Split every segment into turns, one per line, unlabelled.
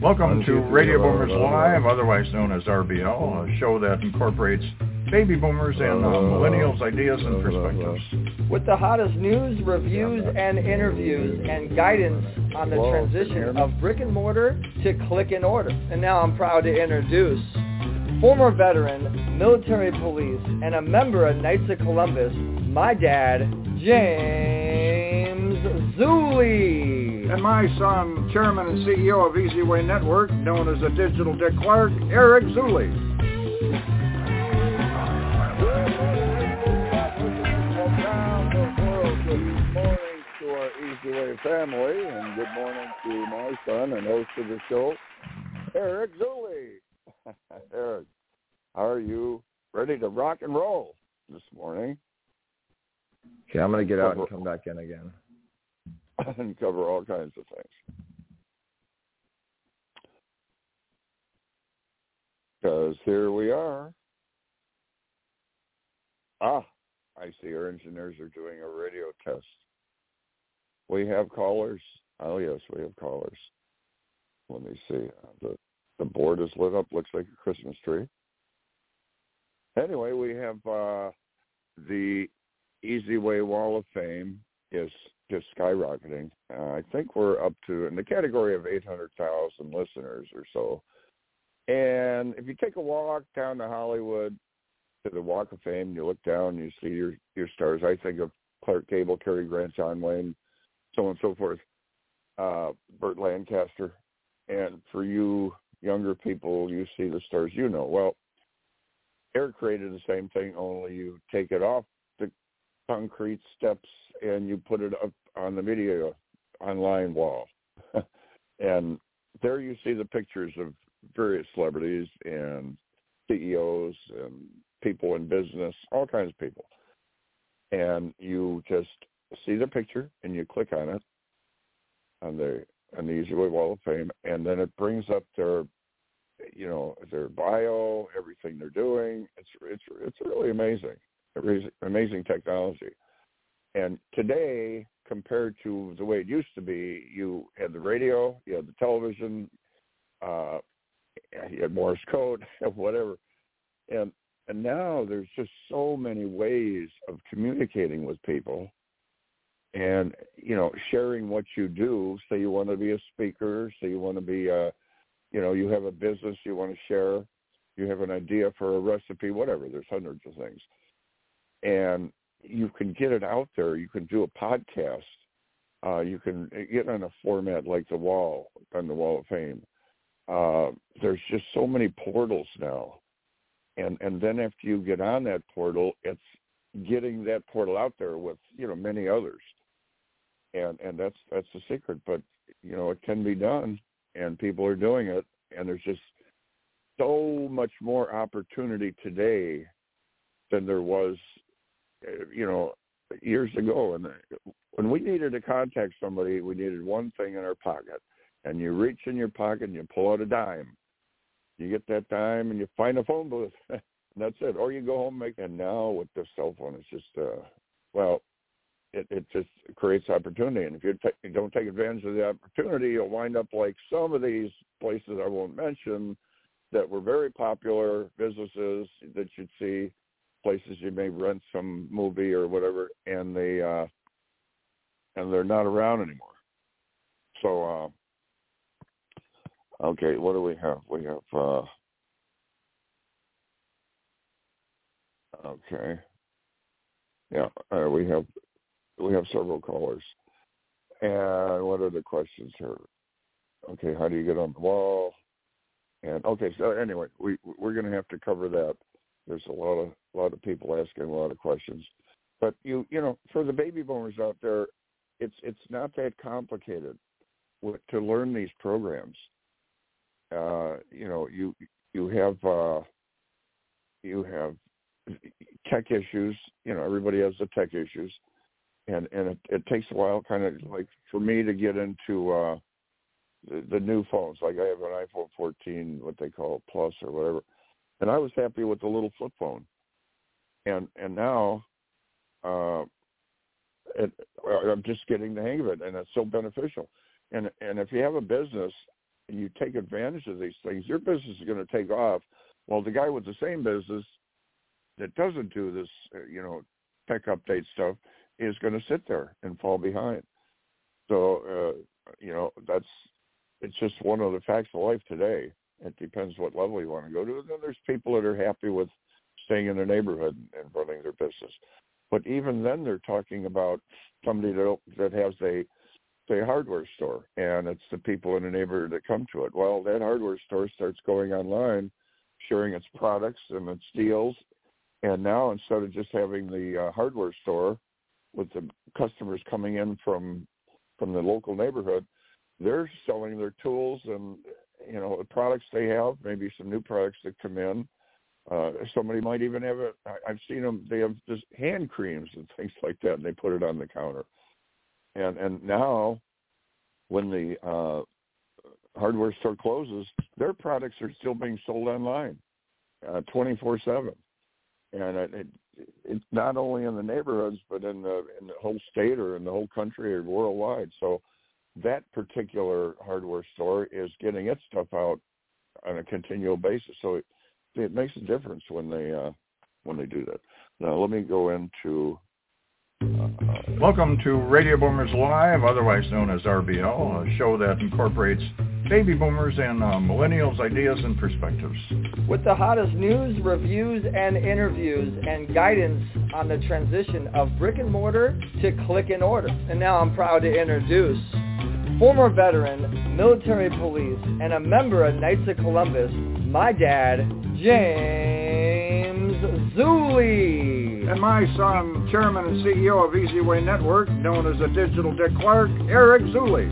Welcome to Radio Boomers Live, otherwise known as RBL, a show that incorporates baby boomers and millennials' ideas and perspectives.
With the hottest news, reviews, and interviews, and guidance on the transition of brick and mortar to click and order. And now I'm proud to introduce former veteran, military police, and a member of Knights of Columbus, my dad, James Zuley.
And my son, chairman and CEO of Easy Way Network, known as the Digital Dick Clark, Eric Zuley.
Good morning to our Easy Way family, and good morning to my son and host of the show, Eric Zuley. Eric, how are you? Ready to rock and roll this morning?
Okay, I'm going to get out and come back in again.
And cover all kinds of things. Because here we are. I see our engineers are doing a radio test. We have callers. Oh, yes, we have callers. Let me see. The board is lit up. Looks like a Christmas tree. Anyway, we have the Easy Way Wall of Fame is just skyrocketing. I think we're up to, in the category of 800,000 listeners or so. And if you take a walk down to Hollywood to the Walk of Fame, you look down, you see your stars. I think of Clark Gable, Cary Grant, John Wayne, so on and so forth, Burt Lancaster. And for you younger people, you see the stars you know. Well, Eric created the same thing, only you take it off the concrete steps and you put it up on the media online wall. And there you see the pictures of various celebrities and CEOs and people in business, all kinds of people. And you just see the picture and you click on it on the Easy Way Wall of Fame, and then it brings up their bio, everything they're doing. It's really amazing. Amazing technology. And today, compared to the way it used to be, you had the radio, you had the television, you had Morse code, whatever. And now there's just so many ways of communicating with people and, sharing what you do. Say you want to be a speaker, say you want to be you have a business you want to share, you have an idea for a recipe, whatever. There's hundreds of things. And you can get it out there. You can do a podcast. You can get on a format like the Wall, on the Wall of Fame. There's just so many portals now. And then after you get on that portal, it's getting that portal out there with, many others. And that's the secret. But, it can be done, and people are doing it. And there's just so much more opportunity today than there was years ago. And when we needed to contact somebody, we needed one thing in our pocket. And you reach in your pocket and you pull out a dime. You get that dime and you find a phone booth. And that's it. Or you go home and and now with the cell phone, it's just, it just creates opportunity. And if you don't take advantage of the opportunity, you'll wind up like some of these places I won't mention that were very popular businesses that you'd see, places you may rent some movie or whatever, and they're not around anymore. So, okay, what do we have? We have, okay, yeah, we have several callers. And what are the questions here? Okay, how do you get on the wall? And okay, so anyway, we're going to have to cover that. There's a lot of people asking a lot of questions. But for the baby boomers out there, it's not that complicated to learn these programs. You have tech issues. Everybody has the tech issues, and it takes a while, kind of like for me to get into the new phones. Like I have an iPhone 14, what they call Plus or whatever, and I was happy with the little flip phone, and now I'm just getting the hang of it, and it's so beneficial. And if you have a business, and you take advantage of these things, your business is going to take off. Well, the guy with the same business that doesn't do this, tech update stuff is going to sit there and fall behind. So, it's just one of the facts of life today. It depends what level you want to go to. And then there's people that are happy with staying in their neighborhood and running their business. But even then, they're talking about somebody that has a hardware store, and it's the people in the neighborhood that come to it. Well, that hardware store starts going online, sharing its products and its deals. And now, instead of just having the hardware store with the customers coming in from the local neighborhood, they're selling their tools and, the products they have, maybe some new products that come in. Somebody might even have I've seen them, they have just hand creams and things like that, and they put it on the counter. And now, when the hardware store closes, their products are still being sold online 24/7. And it's not only in the neighborhoods, but in the whole state or in the whole country or worldwide. So that particular hardware store is getting its stuff out on a continual basis. So it makes a difference when they do that. Now let me go into.
Welcome to Radio Boomers Live, otherwise known as RBL, a show that incorporates baby boomers and millennials' ideas and perspectives.
With the hottest news, reviews, and interviews, and guidance on the transition of brick and mortar to click and order. And now I'm proud to introduce former veteran, military police, and a member of Knights of Columbus, my dad, James Zuley.
And my son, Chairman and CEO of Easy Way Network, known as the Digital Dick Clark, Eric Zuley.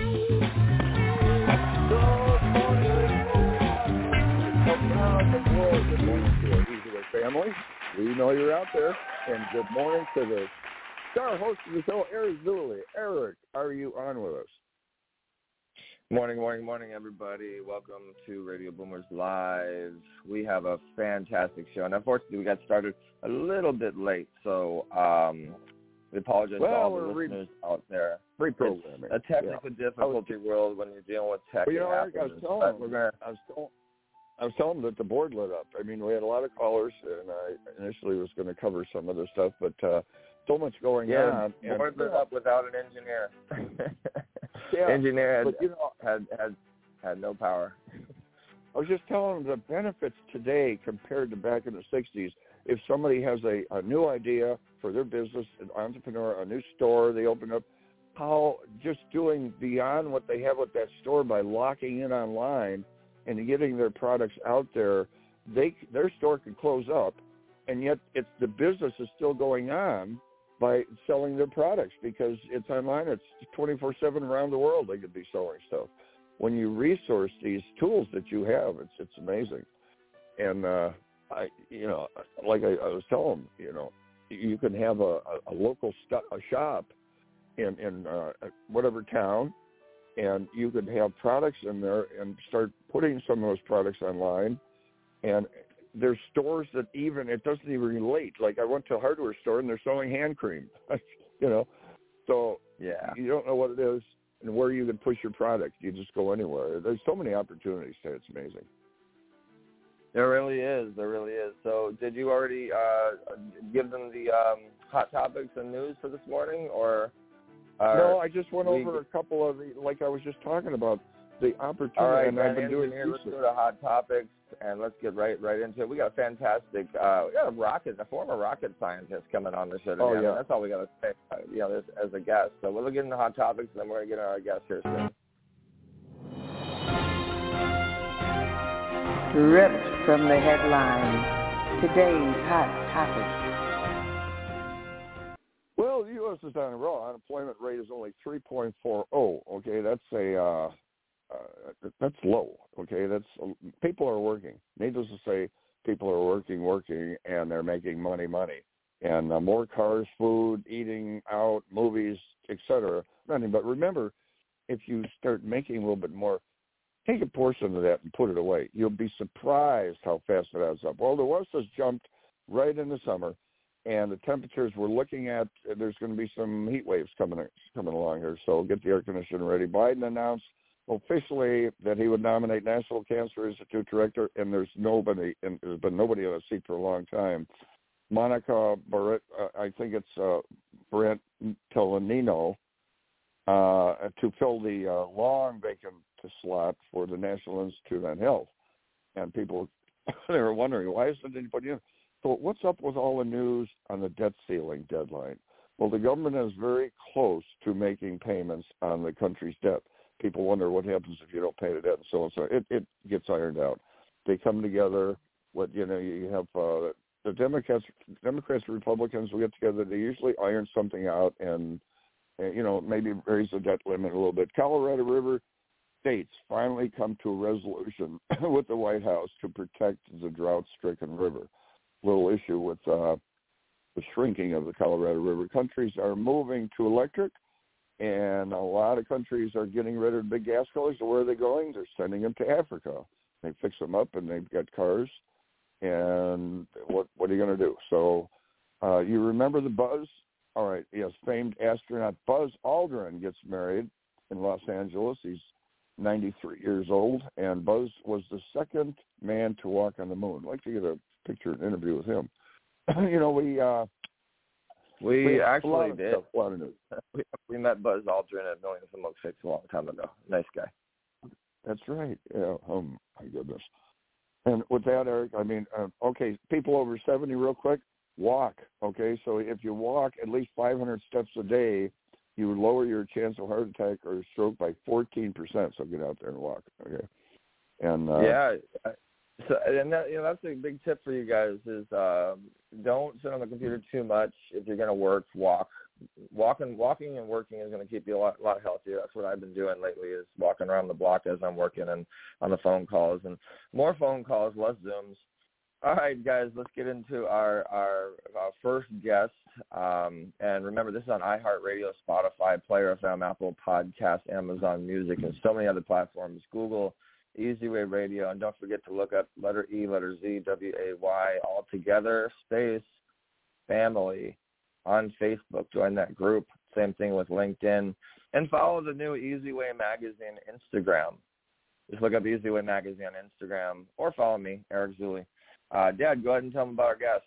Good morning to our Easy Way family. We know you're out there. And good morning to the star host of the show, Eric Zuley. Eric, are you on with us?
Morning, everybody. Welcome to Radio Boomers Live. We have a fantastic show, and unfortunately, we got started a little bit late, so we apologize to all the listeners out there.
Free programming.
It's a technical difficulty world when you're dealing with tech.
Well, Eric, I was telling them that the board lit up. I mean, we had a lot of callers, and I initially was going to cover some of the stuff, but so much going on.
Yeah, the board lit up without an engineer.
Yeah,
engineer had no power.
I was just telling them the benefits today compared to back in the 60s. If somebody has a new idea for their business, an entrepreneur, a new store they open up, how just doing beyond what they have with that store by locking in online and getting their products out there, their store could close up, and yet the business is still going on by selling their products because it's online. It's 24/7 around the world. They could be selling stuff. When you resource these tools that you have, it's amazing. And I was telling them, you can have a local a shop in whatever town, and you could have products in there and start putting some of those products online. And there's stores that it doesn't even relate. Like I went to a hardware store and they're selling hand cream, So
yeah,
you don't know what it is and where you can push your product. You just go anywhere. There's so many opportunities there. It's amazing.
There really is. So did you already give them the hot topics and news for this morning, or?
No, I just went over a couple of like I was just talking about the opportunity.
All right,
and I've been doing
let's go to hot topics and let's get right into it. We got a fantastic, a former rocket scientist coming on the show today.
Oh, yeah.
That's all we got to say, as a guest. So we'll get into hot topics, and then we're going to get our guest here soon.
Ripped from the headlines, today's hot topics.
Well, the U.S. is on a roll. Unemployment rate is only 3.40. Okay, that's that's low. Okay, people are working. Needless to say, people are working, and they're making money, and more cars, food, eating out, movies, etc. But remember, if you start making a little bit more, take a portion of that and put it away. You'll be surprised how fast it adds up. Well, the West has jumped right in the summer, and the temperatures we're looking at, there's going to be some heat waves coming along here, so get the air conditioner ready. Biden announced officially that he would nominate National Cancer Institute director, and there's been nobody in that seat for a long time. Monica Barrett, I think it's Brent Telenino, to fill the long vacant slot for the National Institute on Health. And people, they were wondering, why isn't anybody in? So what's up with all the news on the debt ceiling deadline? Well, the government is very close to making payments on the country's debt. People wonder what happens if you don't pay the debt and so on. So it gets ironed out. They come together. You have the Democrats, Republicans will get together. They usually iron something out and maybe raise the debt limit a little bit. Colorado River states finally come to a resolution with the White House to protect the drought-stricken river. Little issue with the shrinking of the Colorado River. Countries are moving to electric, and a lot of countries are getting rid of big gas cars. So where are they going? They're sending them to Africa. They fix them up, and they've got cars. And what are you going to do? So you remember the buzz? All right, yes, famed astronaut Buzz Aldrin gets married in Los Angeles. He's 93 years old, and Buzz was the second man to walk on the moon. I'd like to get a picture and interview with him.
We actually did.
A lot of news.
We met Buzz Aldrin at Millions of Milkshakes a long time ago. Nice guy.
That's right. Yeah. Oh my goodness. And with that, Eric, okay, people over 70, real quick, walk. Okay, so if you walk at least 500 steps a day, you would lower your chance of heart attack or stroke by 14%. So get out there and walk. Okay. And
So, and that's a big tip for you guys is don't sit on the computer too much. If you're going to work, walk. Walking and working is going to keep you a lot healthier. That's what I've been doing lately is walking around the block as I'm working and on the phone calls. And more phone calls, less Zooms. All right, guys, let's get into our first guest. And remember, this is on iHeartRadio, Spotify, Player FM, Apple Podcasts, Amazon Music, and so many other platforms. Google Easy Way Radio, and don't forget to look up letter E, letter Z, WAY, all together, space, family, on Facebook. Join that group. Same thing with LinkedIn. And follow the new Easy Way Magazine Instagram. Just look up Easy Way Magazine on Instagram, or follow me, Eric Zuley. Dad, go ahead and tell them about our guest.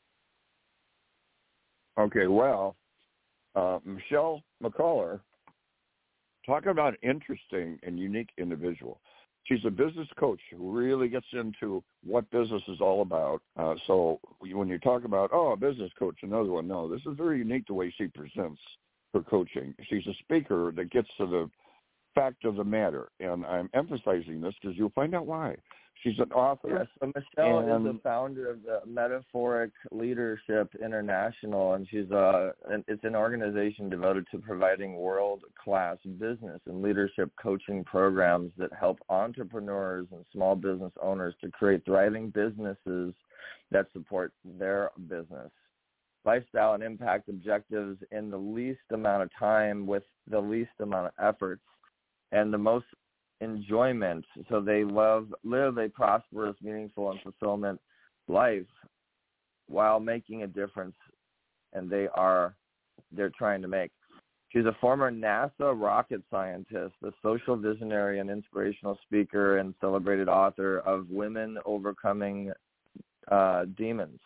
Okay, well, Michelle McCullough, talking about an interesting and unique individual. She's a business coach who really gets into what business is all about. So when you talk about, a business coach, another one, no, this is very unique the way she presents her coaching. She's a speaker that gets to the fact of the matter, and I'm emphasizing this because you'll find out why. She's an author.
Yes, so Michelle is the founder of the Metaphoric Leadership International, and it's an organization devoted to providing world-class business and leadership coaching programs that help entrepreneurs and small business owners to create thriving businesses that support their business, lifestyle, and impact objectives in the least amount of time with the least amount of efforts and the most enjoyment, so they live a prosperous, meaningful, and fulfillment life while making a difference, and they're trying to make. She's a former NASA rocket scientist, a social visionary and inspirational speaker, and celebrated author of Women Overcoming Demons,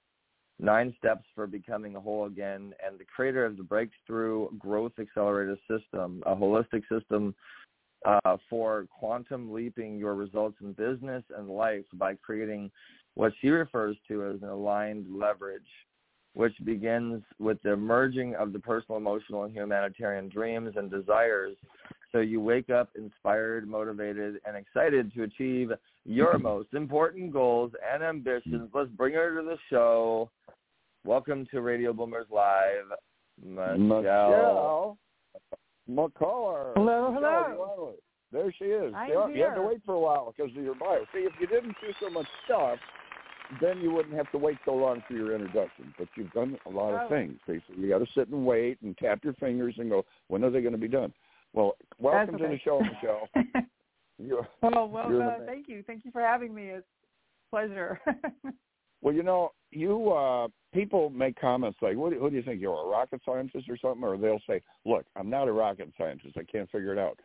9 Steps for Becoming Whole Again, and the creator of the Breakthrough Growth Accelerator System, a holistic system for quantum leaping your results in business and life by creating what she refers to as an aligned leverage, which begins with the merging of the personal, emotional, and humanitarian dreams and desires so you wake up inspired, motivated, and excited to achieve your most important goals and ambitions. Let's bring her to the show. Welcome to Radio Boomers Live, Michelle McCullough.
Hello.
There she is. You had to wait for a while because of your bio. See, if you didn't do so much stuff, then you wouldn't have to wait so long for your introduction. But you've done a lot of things. So you got to sit and wait and tap your fingers and go, when are they going to be done? Well, welcome to the show, Michelle.
Thank you. Thank you for having me. It's a pleasure.
Well, people make comments like, who do you think, you're a rocket scientist or something? Or they'll say, look, I'm not a rocket scientist. I can't figure it out.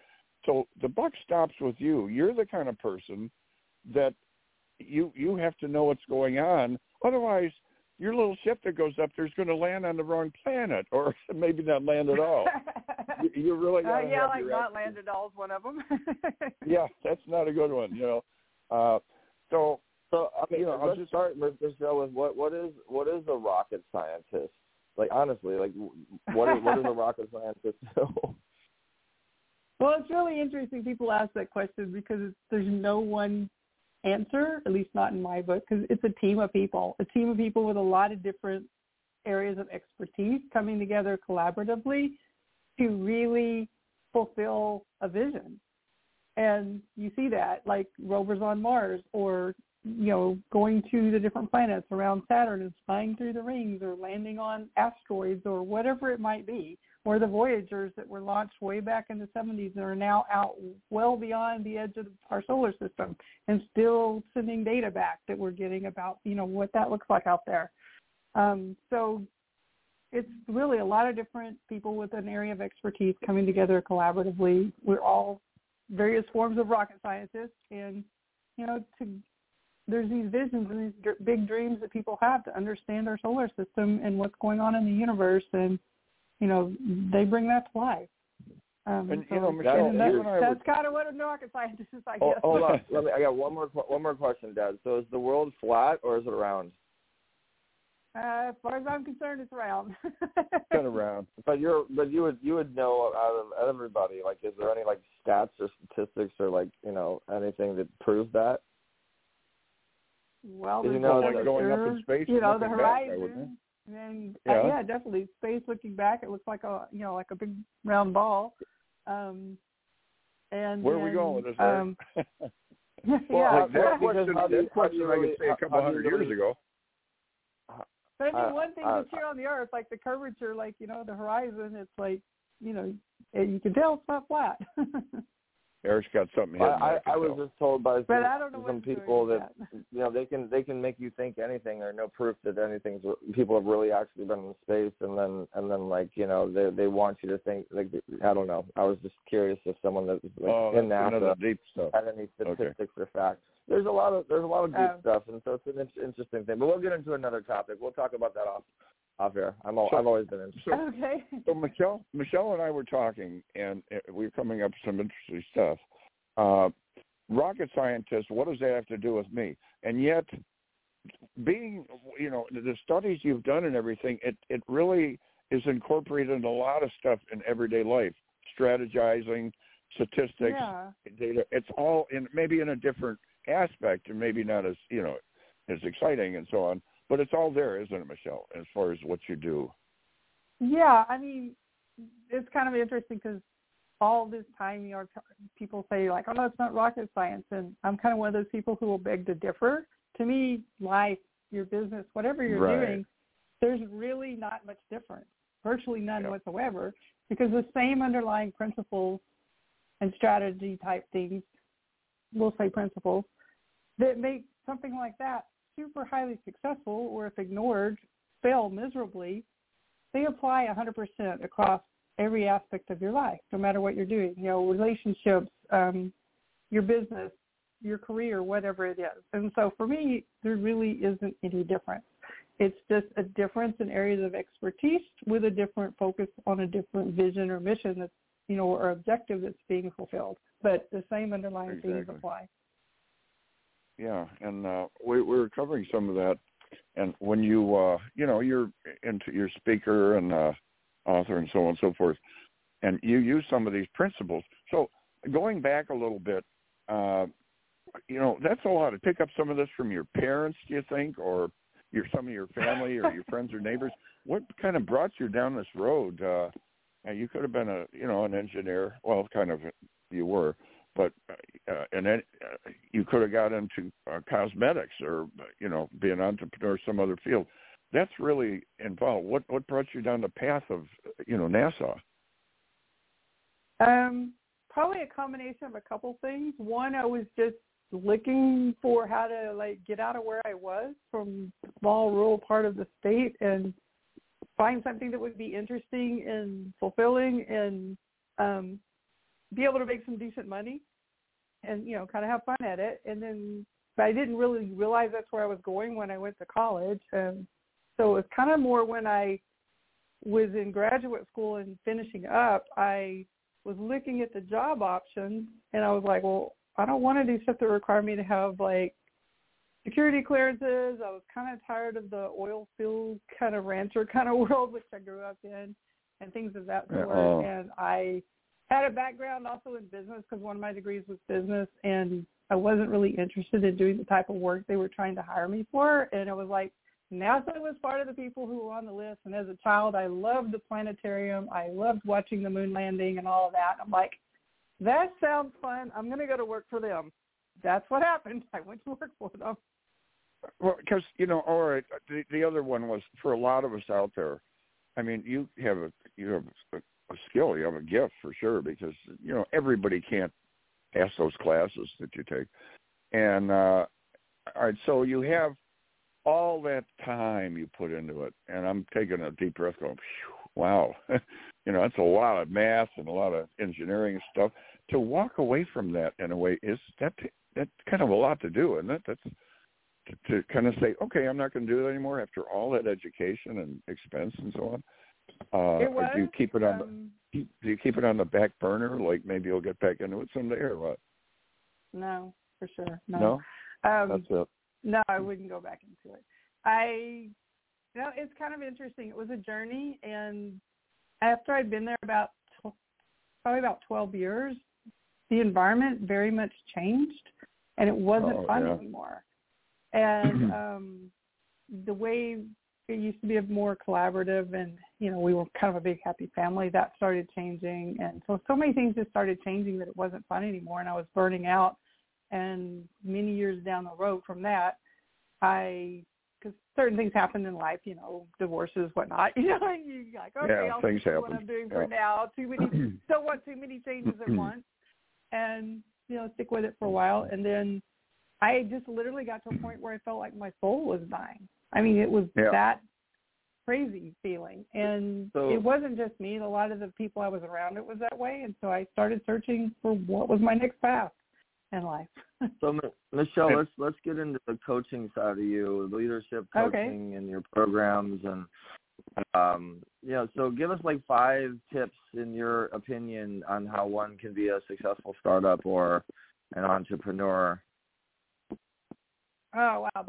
So the buck stops with you. You're the kind of person that you have to know what's going on. Otherwise, your little ship that goes up there is going to land on the wrong planet, or maybe not land at all. You really got to
yeah,
have
like
your
not land at all is one of them.
Yeah, that's not a good one, So
okay, let's just start with the show with what is a rocket scientist? Like, honestly, like what is a rocket scientist do?
Well, it's really interesting people ask that question because there's no one answer, at least not in my book, because it's a team of people with a lot of different areas of expertise coming together collaboratively to really fulfill a vision. And you see that, like rovers on Mars, or going to the different planets around Saturn and flying through the rings, or landing on asteroids, or whatever it might be, or the Voyagers that were launched way back in the 70s and are now out well beyond the edge of our solar system and still sending data back that we're getting about, what that looks like out there. So it's really a lot of different people with an area of expertise coming together collaboratively. We're all various forms of rocket scientists, and, there's these visions and these big dreams that people have to understand our solar system and what's going on in the universe, and they bring that to life.
Michelle,
that's kind of what a rocket scientist is, I guess.
Hold on, I got one more question, Dad. So is the world flat or is it round?
As far as I'm concerned, it's round.
Kind of round.
But you would know out of everybody. Like, is there any stats or statistics or anything that proves that?
Well,
there's going up in space.
The horizon. And definitely space looking back, it looks like a a big round ball. And
where are we going with this? That question I could say a couple hundred years ago.
But I mean, one thing that's here on the Earth, like the curvature, the horizon, it's like, you can tell it's not flat.
Eric's got something hidden.
I was just told by some people that they can make you think anything, or no proof that people have really actually been in space, and then they want you to think, I don't know. I was just curious if someone that was in NASA
deep stuff
had any statistics or facts. There's a lot of deep stuff, and so it's an interesting thing. But we'll get into another topic. We'll talk about that off air. I've always been interested.
Okay.
So Michelle and I were talking, and we were coming up with some interesting stuff. Rocket scientist, what does that have to do with me? And yet, being, the studies you've done and everything, it really is incorporated in a lot of stuff in everyday life, strategizing, statistics, data. It's all maybe in a different aspect, and maybe not as as exciting and so on, but it's all there, isn't it, Michelle, as far as what you do?
Yeah, I mean, it's kind of interesting because all this time, people say oh, it's not rocket science, and I'm kind of one of those people who will beg to differ. To me, life, your business, whatever you're doing, there's really not much difference, virtually none whatsoever, because the same underlying principles and strategy type things, we'll say principles, that make something like that super highly successful, or if ignored, fail miserably, they apply 100% across every aspect of your life, no matter what you're doing, relationships, your business, your career, whatever it is. And so for me, there really isn't any difference. It's just a difference in areas of expertise with a different focus on a different vision or mission that's, or objective that's being fulfilled. But the same underlying things apply.
Yeah, and we're covering some of that. And when you're into your speaker and author and so on and so forth, and you use some of these principles. So going back a little bit, that's a lot to pick up some of this from your parents, do you think, or some of your family or your friends or neighbors. What kind of brought you down this road? You could have been an engineer. Well, kind of you were, but and then you could have got into cosmetics or be an entrepreneur, some other field. That's really involved. What brought you down the path of NASA?
Probably a combination of a couple things. One, I was just looking for how to get out of where I was from a small rural part of the state and find something that would be interesting and fulfilling and be able to make some decent money and, you know, kind of have fun at it. And then, but I didn't really realize that's where I was going when I went to college. And so it was kind of more when I was in graduate school and finishing up, I was looking at the job options, and I was like, well, I don't want to do stuff that require me to have, like, security clearances. I was kind of tired of the oil field kind of rancher kind of world, which I grew up in, and things of that sort. And I had a background also in business because one of my degrees was business, and I wasn't really interested in doing the type of work they were trying to hire me for. And it was like, NASA was part of the people who were on the list. And as a child, I loved the planetarium. I loved watching the moon landing and all of that. I'm like, that sounds fun. I'm going to go to work for them. That's what happened. I went to work for them.
Well, because, you know, all right, the other one was for a lot of us out there. I mean, you have a skill, you have a gift for sure, because, you know, everybody can't pass those classes that you take. And, all right, so you have all that time you put into it, and I'm taking a deep breath going, wow, you know, that's a lot of math and a lot of engineering stuff. To walk away from that in a way, that's kind of a lot to do, isn't it? That's to kind of say, okay, I'm not going to do it anymore after all that education and expense and so on.
It was,
do you keep it on do you keep it on the back burner, like maybe you'll get back into it someday, or what?
No, for sure.
No? That's it.
No, I wouldn't go back into it. It's kind of interesting. It was a journey, and after I'd been there probably about 12 years, the environment very much changed, and it wasn't fun anymore. And the way it used to be more collaborative, and, you know, we were kind of a big happy family, that started changing. And so many things just started changing that it wasn't fun anymore, and I was burning out. And many years down the road from that, because certain things happened in life, you know, divorces, whatnot, you know, and you're like, okay, I'll
things
see
happen.
what I'm doing for now. Don't want too many changes at once, and, you know, stick with it for a while. And then I just literally got to a point where I felt like my soul was dying. I mean, it was that crazy feeling. And it wasn't just me. A lot of the people I was around, it was that way. And so I started searching for what was my next path in life.
So, Michelle, let's get into the coaching side of you, leadership coaching and your programs, and so give us like 5 tips in your opinion on how one can be a successful startup or an entrepreneur.
Oh wow,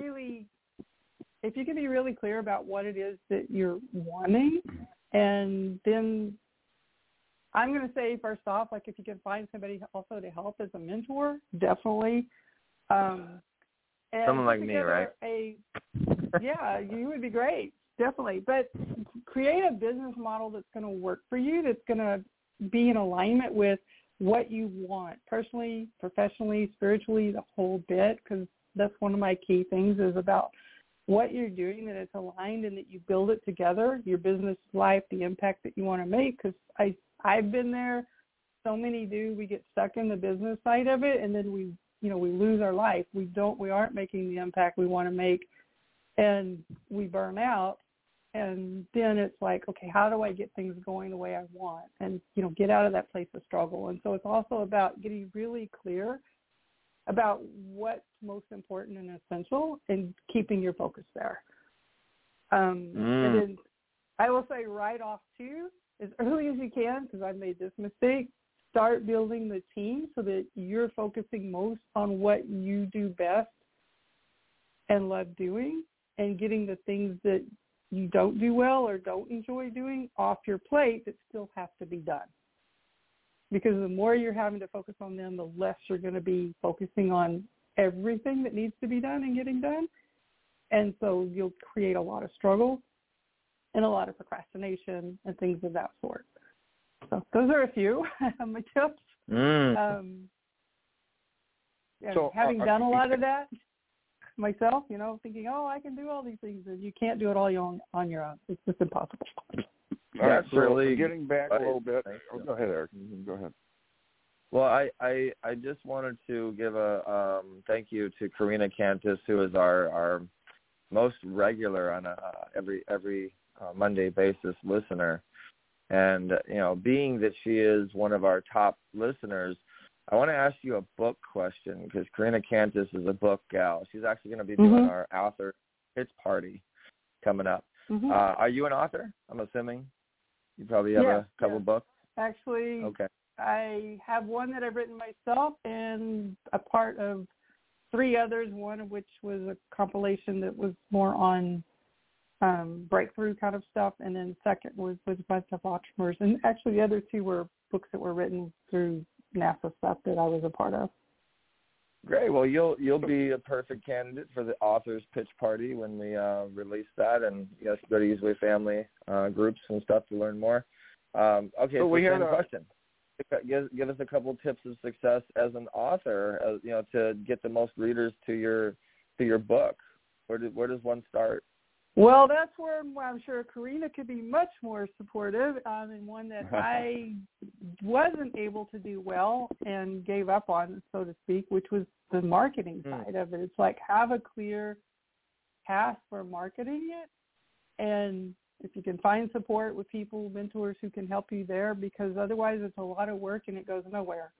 if you can be really clear about what it is that you're wanting, and then I'm going to say, first off, like, if you can find somebody also to help as a mentor, definitely.
Someone like me, right?
You would be great, definitely. But create a business model that's going to work for you, that's going to be in alignment with what you want, personally, professionally, spiritually, the whole bit, because that's one of my key things is about what you're doing, that it's aligned and that you build it together, your business life, the impact that you want to make, because I've been there. So many do. We get stuck in the business side of it, and then we lose our life. We aren't making the impact we want to make, and we burn out. And then it's like, okay, how do I get things going the way I want? And, you know, get out of that place of struggle. And so it's also about getting really clear about what's most important and essential and keeping your focus there. And then I will say right off, too, as early as you can, because I've made this mistake, start building the team so that you're focusing most on what you do best and love doing, and getting the things that you don't do well or don't enjoy doing off your plate that still have to be done. Because the more you're having to focus on them, the less you're going to be focusing on everything that needs to be done and getting done. And so you'll create a lot of struggle and a lot of procrastination and things of that sort. So those are a few of my tips. Having done a lot of that myself, you know, thinking, I can do all these things, and you can't do it all on your own. It's just impossible.
That's really getting back a little bit. Go ahead, Eric. Go ahead.
Well, I just wanted to give a thank you to Karina Cantus, who is our most regular on a every Monday basis listener. And, being that she is one of our top listeners, I want to ask you a book question because Karina Cantus is a book gal. She's actually going to be doing our author pitch party coming up. Are you an author? I'm assuming you probably have a couple books.
Actually,
okay.
I have one that I've written myself and a part of 3 others, one of which was a compilation that was more on breakthrough kind of stuff, and then second was a bunch of entrepreneurs. And actually the other 2 were books that were written through NASA stuff that I was a part of.
Great. Well, you'll be a perfect candidate for the author's pitch party when we release that, and go to Easyway family groups and stuff to learn more. Okay, so we have a question. Give us a couple tips of success as an author, to get the most readers to your book. Where does one start?
Well, that's where I'm sure Karina could be much more supportive, and one that I wasn't able to do well and gave up on, so to speak, which was the marketing side of it. It's like have a clear path for marketing it, and if you can find support with people, mentors who can help you there, because otherwise it's a lot of work and it goes nowhere.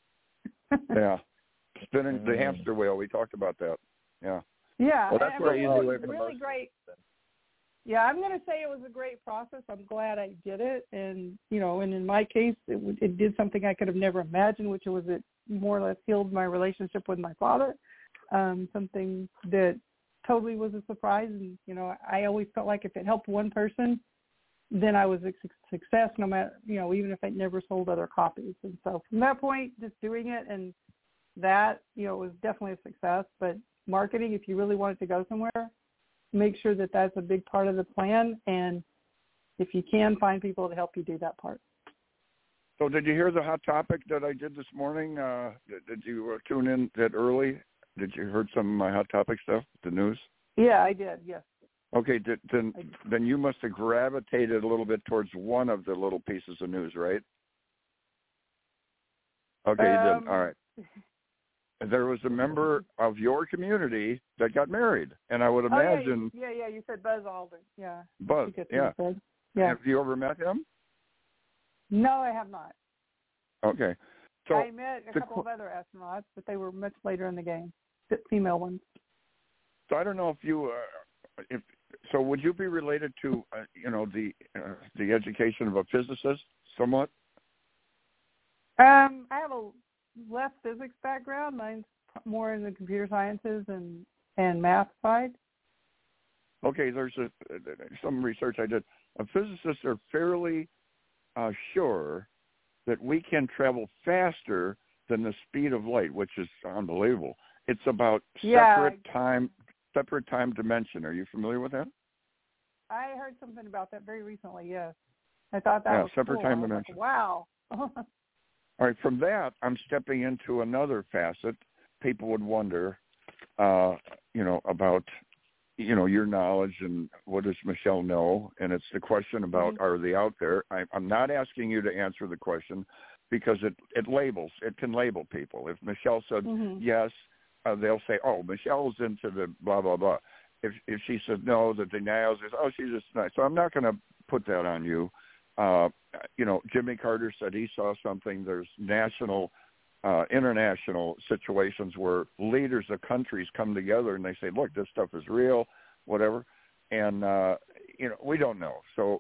Yeah. Spinning the hamster wheel, we talked about that. Yeah.
Yeah.
Well, that's where Easyway
it's really great. Yeah, I'm going to say it was a great process. I'm glad I did it. And, and in my case, it did something I could have never imagined, which was it more or less healed my relationship with my father, something that totally was a surprise. And, I always felt like if it helped one person, then I was a success, no matter, even if I never sold other copies. And so from that point, just doing it, and that, was definitely a success. But marketing, if you really want it to go somewhere, make sure that that's a big part of the plan. And if you can, find people to help you do that part.
So did you hear the hot topic that I did this morning? Did you tune in that early? Did you heard some of my hot topic stuff, the news?
Yeah, I did, yes.
Okay, then you must have gravitated a little bit towards one of the little pieces of news, right? Okay, you did. All right. There was a member of your community that got married, and I would imagine...
Yeah, you said Buzz Aldrin, yeah.
Buzz, yeah. Have you ever met him?
No, I have not.
Okay. So
I met a couple of other astronauts, but they were much later in the game, female ones.
So I don't know if you... So would you be related to, the education of a physicist somewhat?
I have a less physics background. Mine's more in the computer sciences and math side.
Okay, there's some research I did. Physicists are fairly sure that we can travel faster than the speed of light, which is unbelievable. It's about separate time dimension. Are you familiar with that?
I heard something about that very recently, yes. I thought that was
separate
cool.
time dimension.
Like, wow.
All right, from that, I'm stepping into another facet. People would wonder, about, your knowledge and what does Michelle know? And it's the question about, are they out there? I'm not asking you to answer the question because it can label people. If Michelle said yes, they'll say, oh, Michelle's into the blah, blah, blah. If she said no, the denials is, oh, she's just nice. So I'm not going to put that on you. Jimmy Carter said he saw something. There's national, international situations where leaders of countries come together and they say, look, this stuff is real, whatever. And, we don't know. So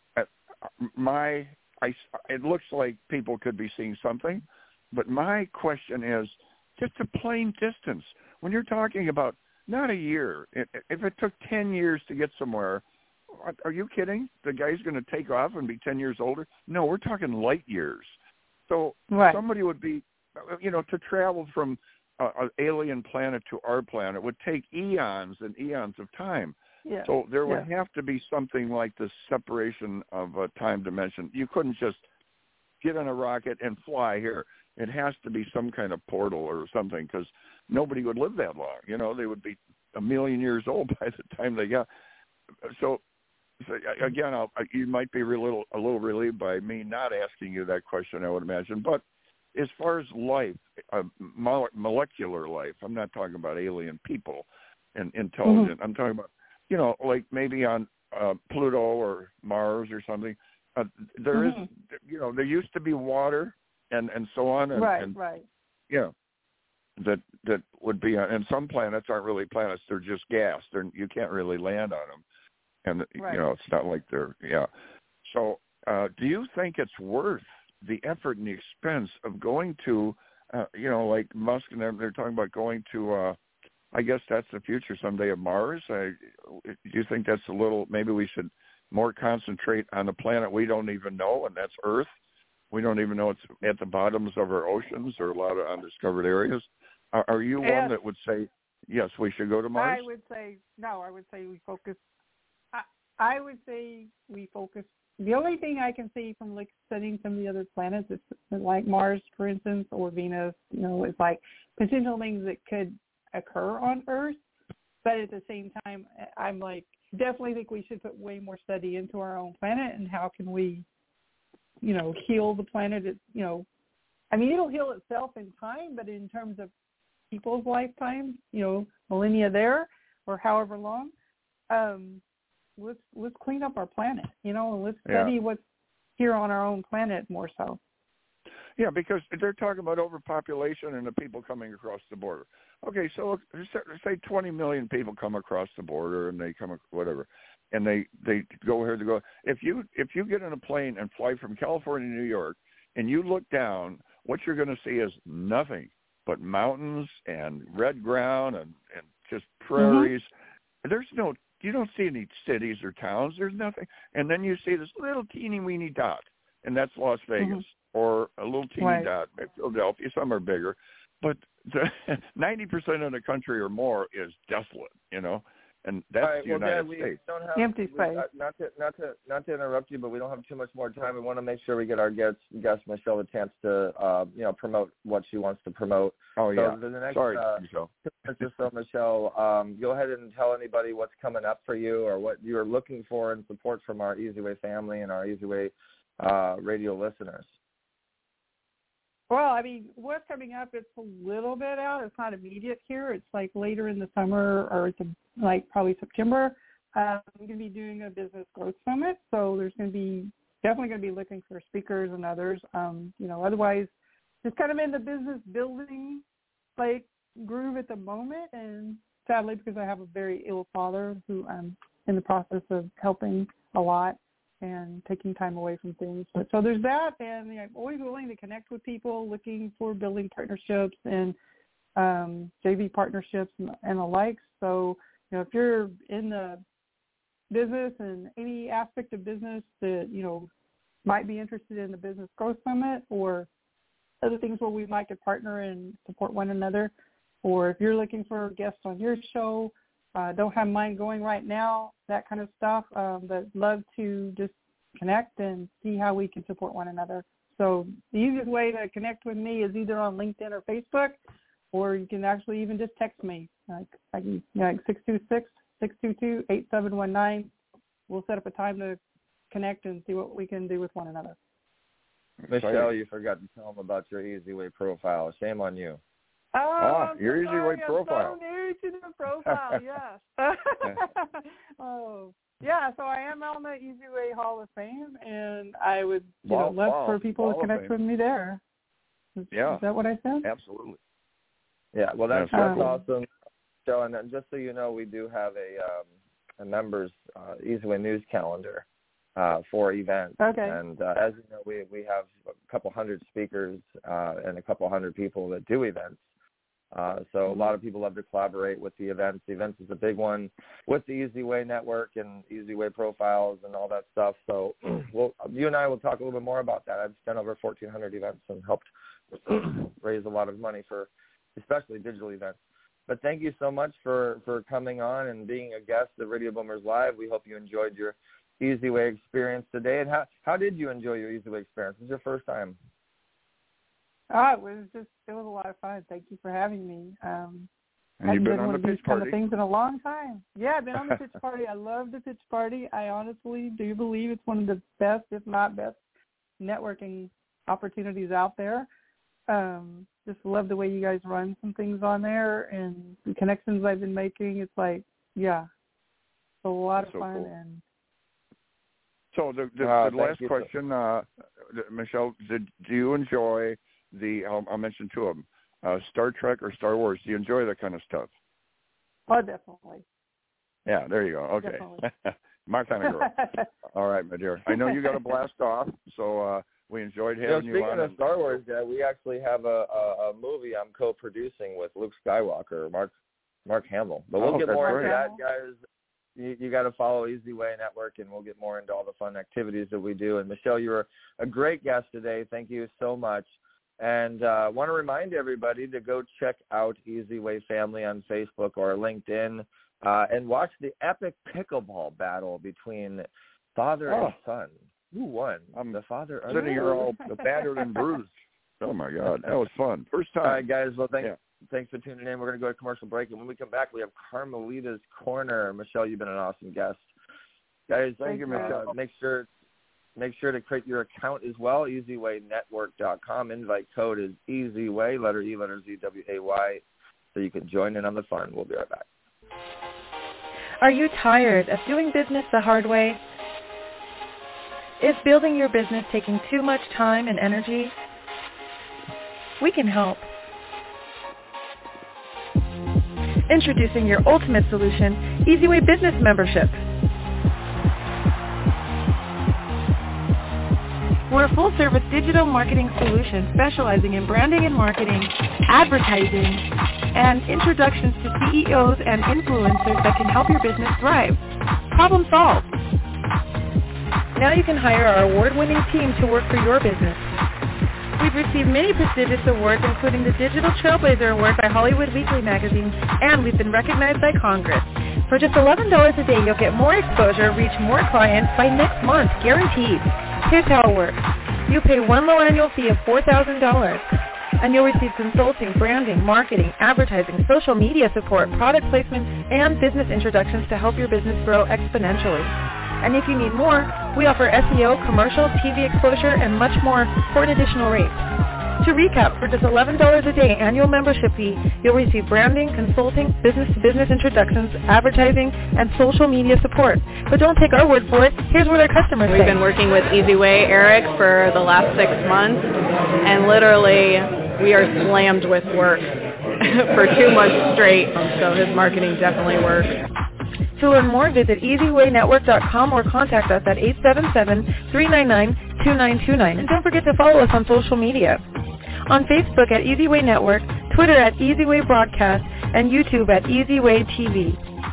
it looks like people could be seeing something. But my question is just a plain distance. When you're talking about not a year, if it took 10 years to get somewhere, are you kidding? The guy's going to take off and be 10 years older? No, we're talking light years. So somebody would be, to travel from an alien planet to our planet would take eons and eons of time. Yeah. So there would have to be something like the separation of a time dimension. You couldn't just get on a rocket and fly here. It has to be some kind of portal or something because nobody would live that long. They would be 1 million years old by the time they got. So again, you might be a little relieved by me not asking you that question, I would imagine. But as far as life, molecular life, I'm not talking about alien people and intelligent. I'm talking about, like maybe on Pluto or Mars or something, There is, there used to be water and so on. And,
right.
Yeah. That would be, and some planets aren't really planets. They're just gas. You can't really land on them. And, it's not like they're, So do you think it's worth the effort and the expense of going to, like Musk and them, they're talking about going to, I guess that's the future someday of Mars. Do you think that's a little, maybe we should more concentrate on the planet we don't even know, and that's Earth? We don't even know it's at the bottoms of our oceans or a lot of undiscovered areas. Are you one that would say, yes, we should go to Mars?
I would say, no, I would say we focus. I would say we focus. The only thing I can see from studying some of the other planets is like Mars, for instance, or Venus, it's like potential things that could occur on Earth. But at the same time, I'm like, definitely think we should put way more study into our own planet and how can we, heal the planet. It'll heal itself in time, but in terms of people's lifetimes, millennia there or however long, let's clean up our planet, and let's study what's here on our own planet more so.
Yeah, because they're talking about overpopulation and the people coming across the border. Okay, so say 20 million people come across the border and they come whatever, and they go here to go. If you get in a plane and fly from California to New York and you look down, what you're going to see is nothing but mountains and red ground and just prairies. Mm-hmm. You don't see any cities or towns. There's nothing. And then you see this little teeny weeny dot, and that's Las Vegas, or a little teeny dot, Philadelphia. Some are bigger. But 90% of the country or more is desolate, and that's the United States.
Don't have,
empty space.
Not to interrupt you, but we don't have too much more time. We want to make sure we get our guest Michelle a chance to promote what she wants to promote.
Oh yeah.
So the next,
sorry, Michelle.
Michelle, go ahead and tell anybody what's coming up for you or what you're looking for in support from our Easy Way family and our Easy Way radio listeners.
Well, what's coming up, it's a little bit out. It's not immediate here. It's like later in the summer or it's like probably September. I'm going to be doing a business growth summit. So there's definitely going to be looking for speakers and others. Otherwise, just kind of in the business building groove at the moment. And sadly, because I have a very ill father who I'm in the process of helping a lot and taking time away from things. So there's that, and I'm always willing to connect with people, looking for building partnerships and JV partnerships and the like. So, if you're in the business and any aspect of business that, might be interested in the Business Growth Summit or other things where we might could partner and support one another, or if you're looking for guests on your show, don't have mine going right now, that kind of stuff, but love to just connect and see how we can support one another. So the easiest way to connect with me is either on LinkedIn or Facebook, or you can actually even just text me, like 626-622-8719. We'll set up a time to connect and see what we can do with one another.
Michelle, you forgot to tell them about your Easy Way profile. Shame on you.
Oh,
your Easy Way profile.
I'm so new to the profile, yes. So I am on the Easy Way Hall of Fame, and I would love for people to connect with me there. Is that what I said?
Absolutely.
Yeah, well, that's awesome. So, and just so you know, we do have a members Easy Way news calendar for events.
Okay.
And as you know, we have a couple hundred speakers and a couple hundred people that do events. So a lot of people love to collaborate with the events. The events is a big one with the Easy Way Network and Easy Way profiles and all that stuff. So you and I will talk a little bit more about that. I've done over 1,400 events and helped raise a lot of money for especially digital events. But thank you so much for coming on and being a guest at Radio Boomers Live. We hope you enjoyed your Easy Way experience today. And how did you enjoy your Easy Way experience? This is your first time.
It was a lot of fun. Thank you for having me.
And you've been on the pitch party.
Kind of things in a long time. Yeah, I've been on the pitch party. I love the pitch party. I honestly do believe it's one of the best, if not best, networking opportunities out there. Just love the way you guys run some things on there and the connections I've been making. It's like, it's a lot of fun.
Cool.
And
So the last question, Michelle, do you enjoy I'll mention two of them, Star Trek or Star Wars? Do you enjoy that kind of stuff?
Oh, definitely.
Yeah, there you go. Okay. My kind of girl. All right, my dear. I know you got to blast off, so we enjoyed having you on.
Speaking of Star Wars, we actually have a movie I'm co-producing with Luke Skywalker, Mark Hamill. But we'll get more into that, guys. You got to follow Easy Way Network, and we'll get more into all the fun activities that we do. And, Michelle, you were a great guest today. Thank you so much. And I want to remind everybody to go check out Easy Way Family on Facebook or LinkedIn and watch the epic pickleball battle between father and son. Who won? The father or
sitting here all battered and bruised. Oh, my God. That was fun. First time.
All right, guys. Well, thanks for tuning in. We're going to go to commercial break. And when we come back, we have Carmelita's Corner. Michelle, you've been an awesome guest. Guys, thank you, Michelle. Make sure to create your account as well, easywaynetwork.com. Invite code is EasyWay, letter E, letter Z, W-A-Y, so you can join in on the fun. We'll be right back.
Are you tired of doing business the hard way? Is building your business taking too much time and energy? We can help. Introducing your ultimate solution, EasyWay Business Membership. We're a full-service digital marketing solution specializing in branding and marketing, advertising, and introductions to CEOs and influencers that can help your business thrive. Problem solved. Now you can hire our award-winning team to work for your business. We've received many prestigious awards, including the Digital Trailblazer Award by Hollywood Weekly magazine, and we've been recognized by Congress. For just $11 a day, you'll get more exposure, reach more clients by next month, guaranteed. Here's how it works. You pay one low annual fee of $4,000, and you'll receive consulting, branding, marketing, advertising, social media support, product placement, and business introductions to help your business grow exponentially. And if you need more, we offer SEO, commercial, TV exposure, and much more for an additional rate. To recap, for just $11 a day annual membership fee, you'll receive branding, consulting, business-to-business introductions, advertising, and social media support. But don't take our word for it. Here's what our customers say.
We've been working with EasyWay, Eric, for the last 6 months, and literally we are slammed with work for 2 months straight, so his marketing definitely works.
To learn more, visit easywaynetwork.com or contact us at 877-399-2929. And don't forget to follow us on social media. On Facebook at EasyWay Network, Twitter at EasyWay Broadcast, and YouTube at EasyWay TV.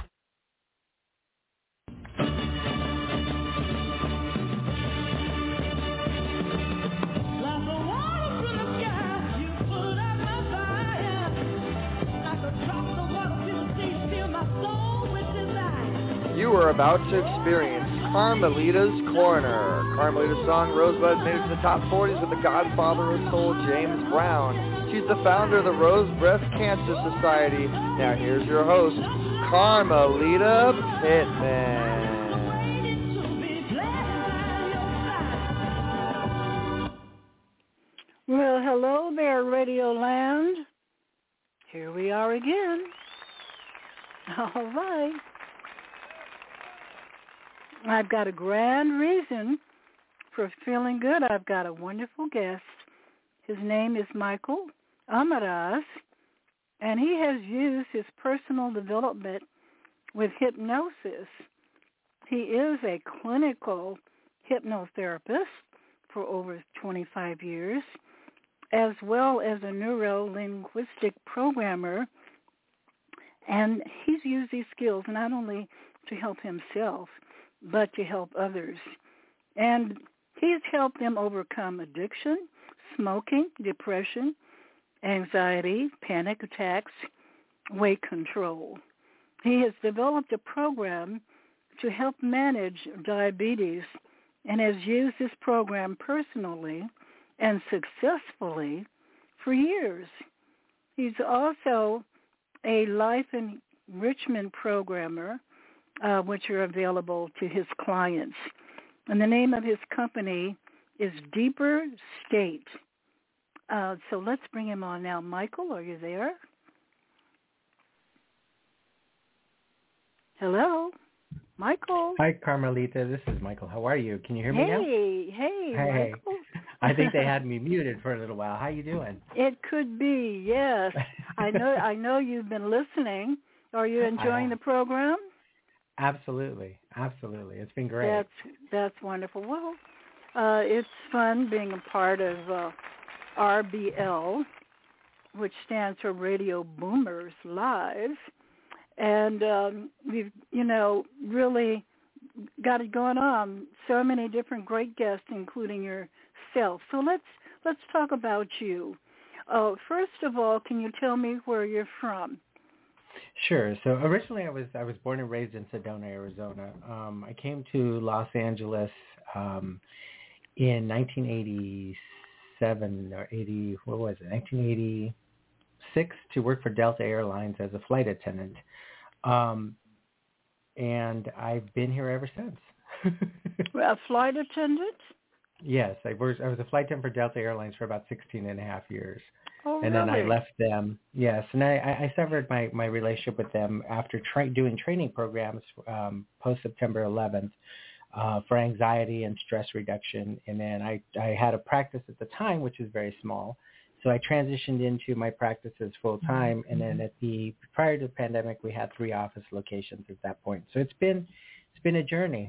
You are about to experience Carmelita's Corner. Carmelita's song Rosebud made it to the top 40s with the Godfather of Soul, James Brown. She's the founder of the Rose Breast Cancer Society. Now here's your host, Carmelita Pittman.
Well, hello there, Radio Land. Here we are again. All right. I've got a grand reason for feeling good. I've got a wonderful guest. His name is Michael Amaraz, and he has used his personal development with hypnosis. He is a clinical hypnotherapist for over 25 years, as well as a neuro-linguistic programmer, and he's used these skills not only to help himself, but to help others. And he's helped them overcome addiction, smoking, depression, anxiety, panic attacks, weight control. He has developed a program to help manage diabetes and has used this program personally and successfully for years. He's also a life enrichment programmer, which are available to his clients. And the name of his company is Deeper State. So let's bring him on now. Michael, are you there? Hello? Michael.
Hi, Carmelita. This is Michael. How are you? Can you hear me now?
Hey, Michael.
I think they had me muted for a little while. How you doing?
It could be, yes. I know you've been listening. Are you enjoying the program?
Absolutely. It's been great.
That's wonderful. Well, it's fun being a part of RBL, which stands for Radio Boomers Live. And we've, really got it going on. So many different great guests, including yourself. So let's talk about you. First of all, can you tell me where you're from?
Sure. So originally I was born and raised in Sedona, Arizona. I came to Los Angeles in 1987 or 80. What was it? 1986 to work for Delta Airlines as a flight attendant. And I've been here ever since.
A flight attendant?
Yes, I was a flight attendant for Delta Airlines for about 16 and a half years.
Oh,
and
really?
then I left them. Yes, and I severed my relationship with them after doing training programs post-September 11th for anxiety and stress reduction. And then I had a practice at the time, which was very small. So I transitioned into my practices full time, and then prior to the pandemic, we had 3 office locations at that point. So it's been a journey.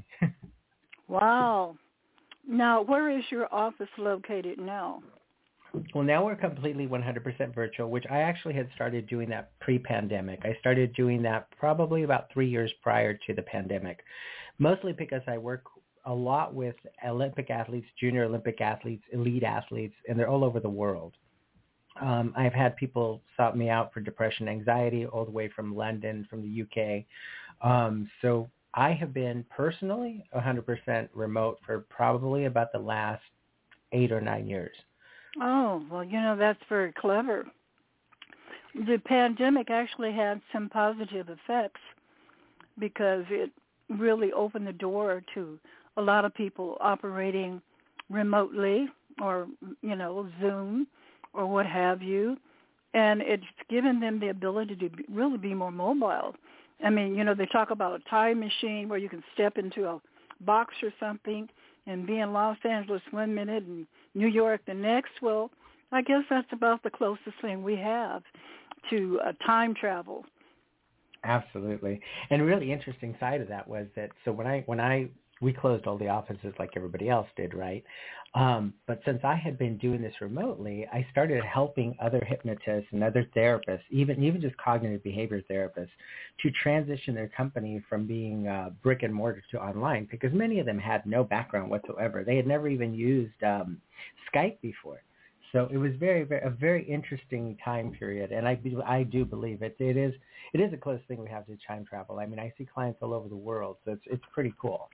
Wow! Now, where is your office located now?
Well, now we're completely 100% virtual, which I actually had started doing that pre-pandemic. I started doing that probably about 3 years prior to the pandemic, mostly because I work a lot with Olympic athletes, junior Olympic athletes, elite athletes, and they're all over the world. I've had people sought me out for depression, anxiety, all the way from London, from the UK. So I have been personally 100% remote for probably about the last 8 or 9 years.
Oh, well, that's very clever. The pandemic actually had some positive effects because it really opened the door to a lot of people operating remotely or, Zoom or what have you, and it's given them the ability to really be more mobile. I mean, they talk about a time machine where you can step into a box or something and be in Los Angeles one minute and New York the next. Well, I guess that's about the closest thing we have to time travel.
Absolutely. And a really interesting side of that was that, so we closed all the offices like everybody else did, right? But since I had been doing this remotely, I started helping other hypnotists and other therapists, even just cognitive behavior therapists, to transition their company from being brick and mortar to online, because many of them had no background whatsoever. They had never even used Skype before. So it was a very interesting time period, and I do believe it is a close thing we have to time travel. I mean, I see clients all over the world, so it's pretty cool.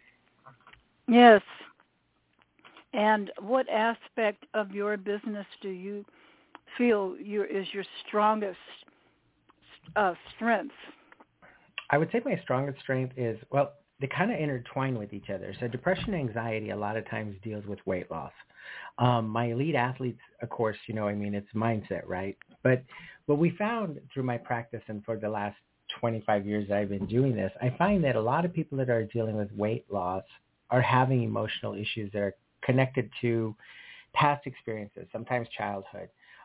Yes. And what aspect of your business do you feel is your strongest strength?
I would say my strongest strength is, well, they kind of intertwine with each other. So depression and anxiety a lot of times deals with weight loss. My elite athletes, of course, it's mindset, right? But what we found through my practice and for the last 25 years that I've been doing this, I find that a lot of people that are dealing with weight loss are having emotional issues that are connected to past experiences, sometimes childhood.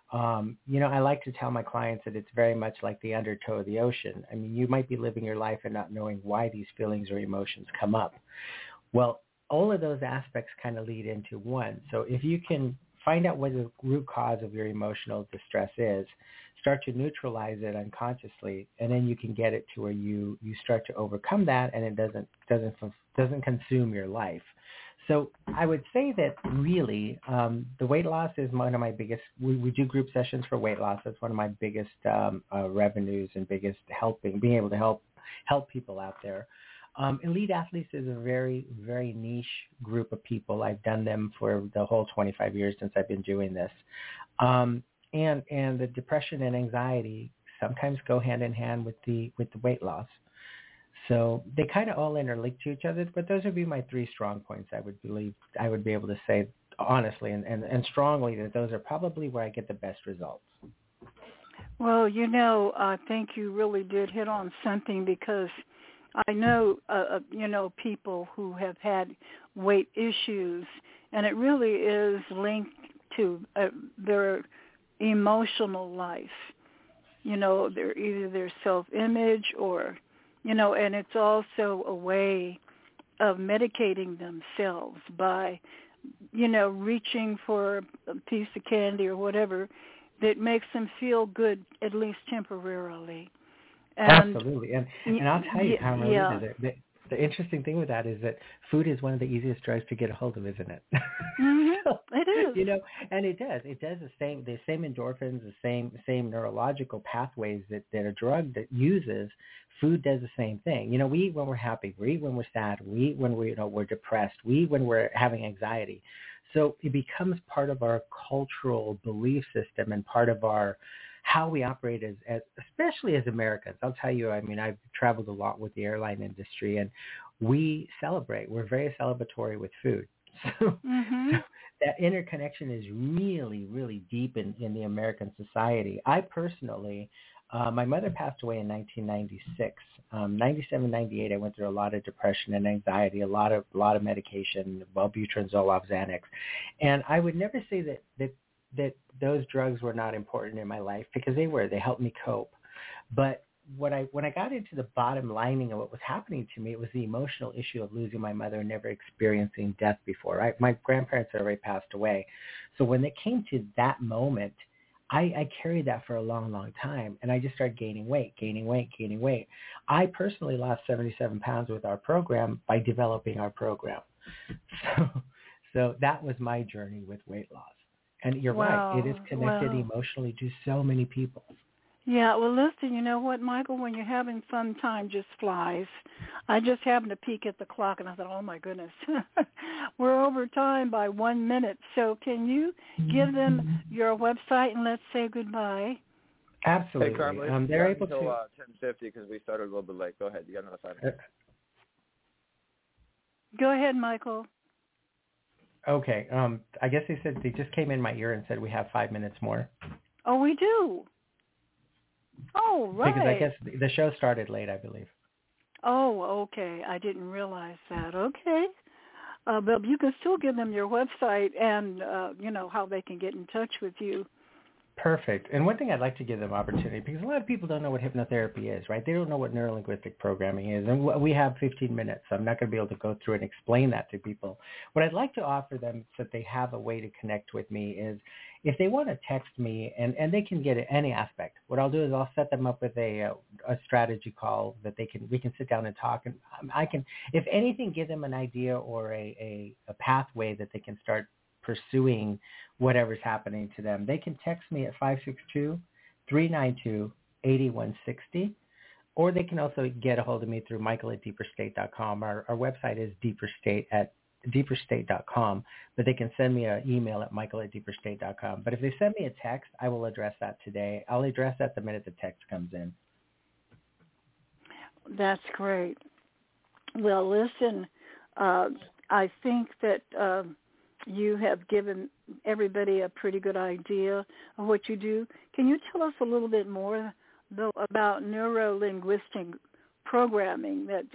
I like to tell my clients that it's very much like the undertow of the ocean. I mean, you might be living your life and not knowing why these feelings or emotions come up. Well, all of those aspects kind of lead into one. So if you can find out what the root cause of your emotional distress is, start to neutralize it unconsciously, and then you can get it to where you start to overcome that, and it doesn't consume your life. So I would say that really the weight loss is one of my biggest. We do group sessions for weight loss. That's one of my biggest revenues and biggest being able to help people out there. Elite athletes is a very, very niche group of people. I've done them for the whole 25 years since I've been doing this. And the depression and anxiety sometimes go hand in hand with the weight loss. So they kind of all interlink to each other, but those would be my 3 strong points. I would be able to say honestly and strongly that those are probably where I get the best results.
Well, I think you really did hit on something, because I know, people who have had weight issues, and it really is linked to their emotional life. Either their self-image or, and it's also a way of medicating themselves by, reaching for a piece of candy or whatever that makes them feel good, at least temporarily. And
absolutely. And I'll tell you, Carmelita, the interesting thing with that is that food is one of the easiest drugs to get a hold of, isn't it?
Mm-hmm. It is.
And it does the same endorphins, the same neurological pathways that a drug that uses. Food does the same thing. We eat when we're happy, we eat when we're sad, we eat when we're depressed, we eat when we're having anxiety. So it becomes part of our cultural belief system and part of our how we operate as especially as Americans. I'll tell you, I've traveled a lot with the airline industry, and we celebrate. We're very celebratory with food. So, so that interconnection is really, really deep in the American society. I personally, my mother passed away in 1996. 97, 98, I went through a lot of depression and anxiety, a lot of medication, Wellbutrin, Zoloft, Xanax. And I would never say that those drugs were not important in my life, because they helped me cope. But when I got into the bottom lining of what was happening to me, it was the emotional issue of losing my mother and never experiencing death before. Right? My grandparents had already passed away. So when it came to that moment, I carried that for a long, long time, and I just started gaining weight. I personally lost 77 pounds with our program by developing our program. So that was my journey with weight loss. And you're right, it is connected emotionally to so many people.
Yeah, well, listen, you know what, Michael, when you're having fun, time just flies. I just happened to peek at the clock, and I thought, oh, my goodness, we're over time by 1 minute. So can you give them your website and let's say goodbye?
Absolutely.
Hey, Carmelita,
they're able
until
to
10:50 because we started a little bit late. Go ahead. You got another 5 minutes.
Go ahead, Michael.
Okay. I guess they said they just came in my ear and said we have 5 minutes more.
Oh, we do. Oh, right.
Because I guess the show started late, I believe.
Oh, okay. I didn't realize that. Okay. But you can still give them your website and, how they can get in touch with you.
Perfect. And one thing I'd like to give them opportunity, because a lot of people don't know what hypnotherapy is, right? They don't know what neurolinguistic programming is. And we have 15 minutes, so I'm not going to be able to go through and explain that to people. What I'd like to offer them so that they have a way to connect with me is if they want to text me, and they can get any aspect, what I'll do is I'll set them up with a strategy call that we can sit down and talk. And I can, if anything, give them an idea or a pathway that they can start pursuing whatever's happening to them. They can text me at 562-392-8160, or they can also get a hold of me through michael@deeperstate.com. Our website is deeperstate.com, but they can send me an email at michael@deeperstate.com. But if they send me a text, I will address that today. I'll address that the minute the text comes in.
That's great. Well, listen, I think that you have given everybody a pretty good idea of what you do. Can you tell us a little bit more, though, about neuro-linguistic programming, that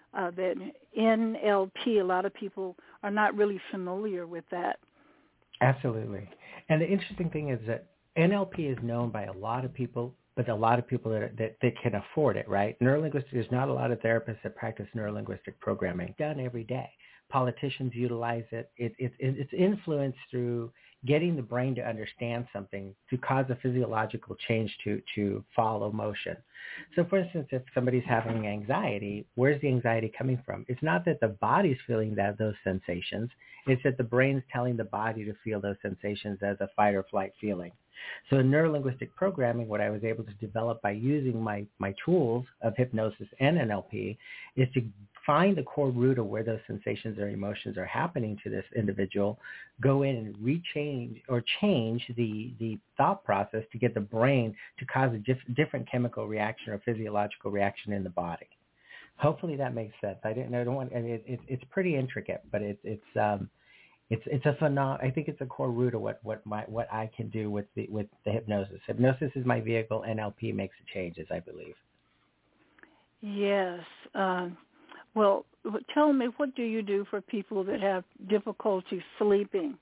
NLP? A lot of people are not really familiar with that.
Absolutely. And the interesting thing is that NLP is known by a lot of people, but a lot of people that can afford it, right? Neurolinguistic, there's not a lot of therapists that practice neurolinguistic programming. Done every day. Politicians utilize it. It's influenced through getting the brain to understand something to cause a physiological change to follow motion. So, for instance, if somebody's having anxiety, where's the anxiety coming from? It's not that the body's feeling those sensations. It's that the brain's telling the body to feel those sensations as a fight or flight feeling. So in neurolinguistic programming, what I was able to develop by using my tools of hypnosis and NLP is to find the core root of where those sensations or emotions are happening to this individual, go in and change the thought process to get the brain to cause a different chemical reaction or physiological reaction in the body. Hopefully that makes sense. It's pretty intricate, but it's a I think it's a core root of what I can do with the hypnosis. Hypnosis is my vehicle. NLP makes the changes, I believe.
Yes. Well, tell me, what do you do for people that have difficulty sleeping?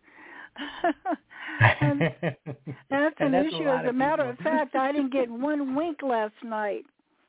And that's an issue. As a matter of fact, I didn't get one wink last night.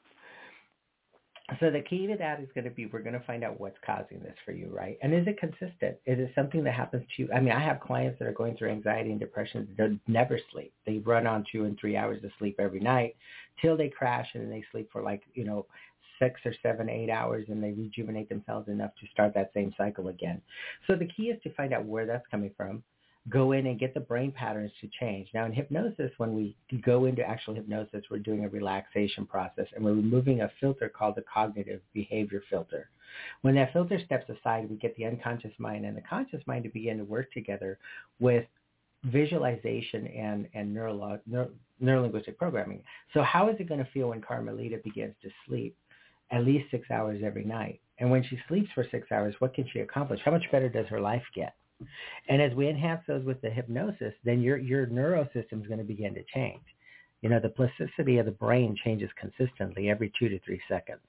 So the key to that is going to be, we're going to find out what's causing this for you, right? And is it consistent? Is it something that happens to you? I mean, I have clients that are going through anxiety and depression that never sleep. They run on 2 and 3 hours of sleep every night till they crash, and then they sleep for 6 or 7, 8 hours, and they rejuvenate themselves enough to start that same cycle again. So the key is to find out where that's coming from, go in and get the brain patterns to change. Now in hypnosis, when we go into actual hypnosis, we're doing a relaxation process, and we're removing a filter called the cognitive behavior filter. When that filter steps aside, we get the unconscious mind and the conscious mind to begin to work together with visualization and neurolinguistic programming. So how is it going to feel when Carmelita begins to sleep at least 6 hours every night? And when she sleeps for 6 hours, what can she accomplish? How much better does her life get? And as we enhance those with the hypnosis, then your neurosystem is going to begin to change. The plasticity of the brain changes consistently every 2 to 3 seconds.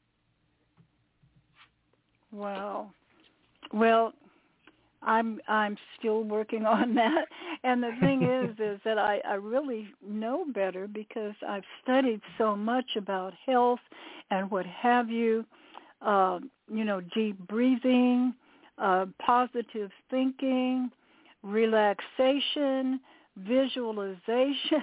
Wow. Well, I'm still working on that. And the thing is that I really know better because I've studied so much about health and what have you, deep breathing, positive thinking, relaxation, visualization.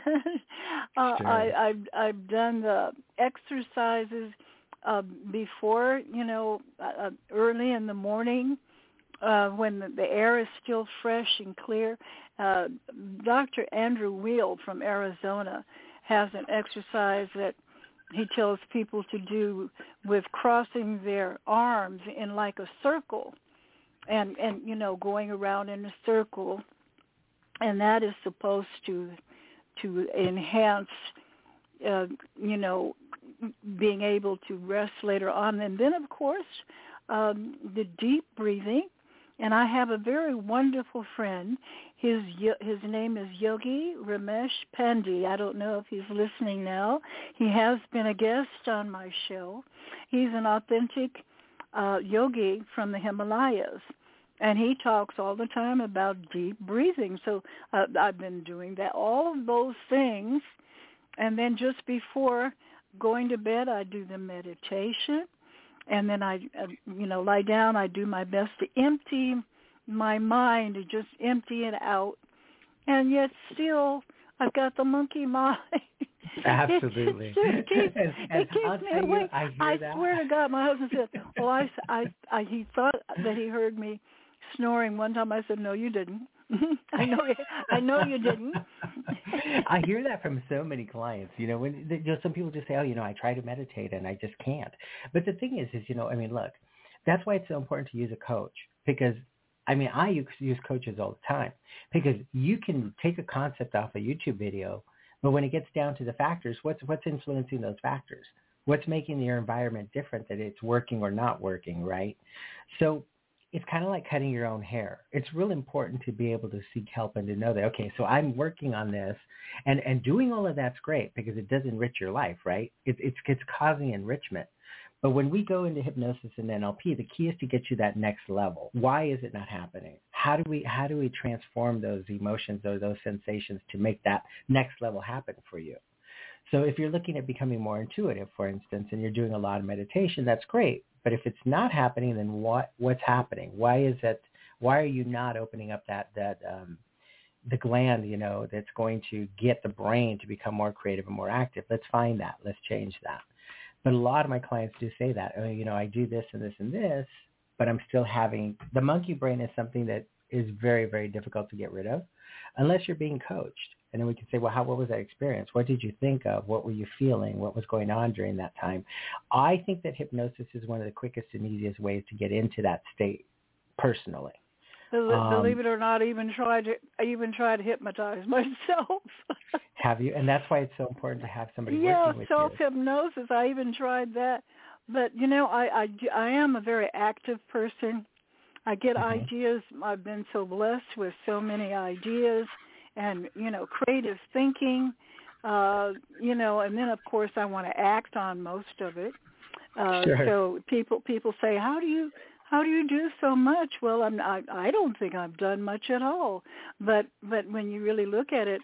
I've done the exercises before, early in the morning when the air is still fresh and clear. Dr. Andrew Weil from Arizona has an exercise that he tells people to do with crossing their arms in like a circle. And going around in a circle, and that is supposed to enhance being able to rest later on. And then of course the deep breathing. And I have a very wonderful friend. His name is Yogi Ramesh Pandey. I don't know if he's listening now. He has been a guest on my show. He's an authentic yogi from the Himalayas, and he talks all the time about deep breathing. So I've been doing that, all of those things, and then just before going to bed, I do the meditation, and then I lie down. I do my best to empty my mind, to just empty it out, and yet still I've got the monkey mind.
Absolutely.
It keeps me awake. I swear to God, my husband said, well, he thought that he heard me snoring one time. I said, no, you didn't. I know you didn't.
I hear that from so many clients. When some people just say, I try to meditate and I just can't. But the thing is, look, that's why it's so important to use a coach, because I use coaches all the time, because you can take a concept off a YouTube video, but when it gets down to the factors, what's influencing those factors? What's making your environment different, that it's working or not working, right? So it's kind of like cutting your own hair. It's real important to be able to seek help and to know that, okay, so I'm working on this, and doing all of that's great because it does enrich your life, right? It's causing enrichment. But when we go into hypnosis and NLP, the key is to get you that next level. Why is it not happening? How do we transform those emotions or those sensations to make that next level happen for you? So if you're looking at becoming more intuitive, for instance, and you're doing a lot of meditation, that's great. But if it's not happening, then what's happening? Why is it? Why are you not opening up the gland, that's going to get the brain to become more creative and more active? Let's find that. Let's change that. But a lot of my clients do say that, I do this and this and this, but I'm still having the monkey brain is something that is very, very difficult to get rid of unless you're being coached. And then we can say, well, what was that experience? What did you think of? What were you feeling? What was going on during that time? I think that hypnosis is one of the quickest and easiest ways to get into that state personally.
Believe it or not, I even tried to hypnotize myself.
Have you? And that's why it's so important to have somebody working with you.
Yeah, self-hypnosis. I even tried that. But, I am a very active person. I get ideas. I've been so blessed with so many ideas and, creative thinking, and then, of course, I want to act on most of it.
Sure.
So people say, how do you do so much? Well, I don't think I've done much at all. But when you really look at it,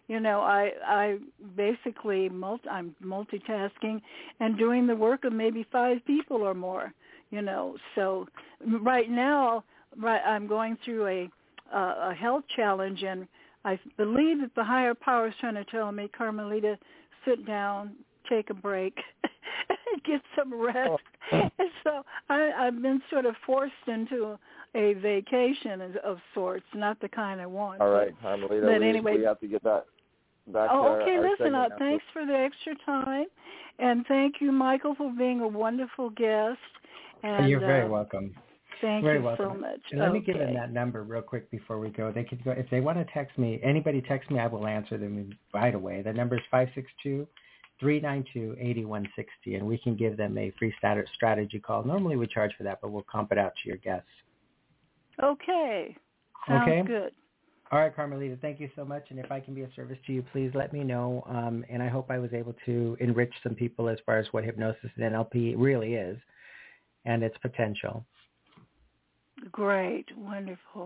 I basically I'm multitasking and doing the work of maybe 5 people or more. So right now, I'm going through a health challenge, and I believe that the higher power is trying to tell me, Carmelita, sit down, take a break, get some rest. And so I've been sort of forced into a vacation of sorts, not the kind I want.
All right, Carmelita, we have to get that back to
okay,
our
listen,
segment
thanks for the extra time, and thank you, Michael, for being a wonderful guest. And
you're very welcome.
Thank
very
you
welcome.
so much.
And let me give them that number real quick before we go. They could go if they want to text me. Anybody text me, I will answer them right away. The number is 562-392-8160, and we can give them a free strategy call. Normally we charge for that, but we'll comp it out to your guests.
Okay. Sounds good.
All right, Carmelita, thank you so much. And if I can be of service to you, please let me know. And I hope I was able to enrich some people as far as what hypnosis and NLP really is and its potential.
Great. Wonderful.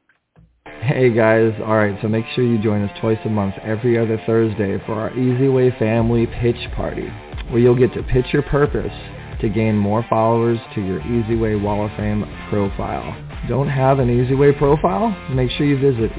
Hey guys, alright, so make sure you join us twice a month, every other Thursday, for our Easy Way Family Pitch Party, where you'll get to pitch your purpose to gain more followers to your Easy Way Wall of Fame profile. Don't have an Easy Way profile? Make sure you visit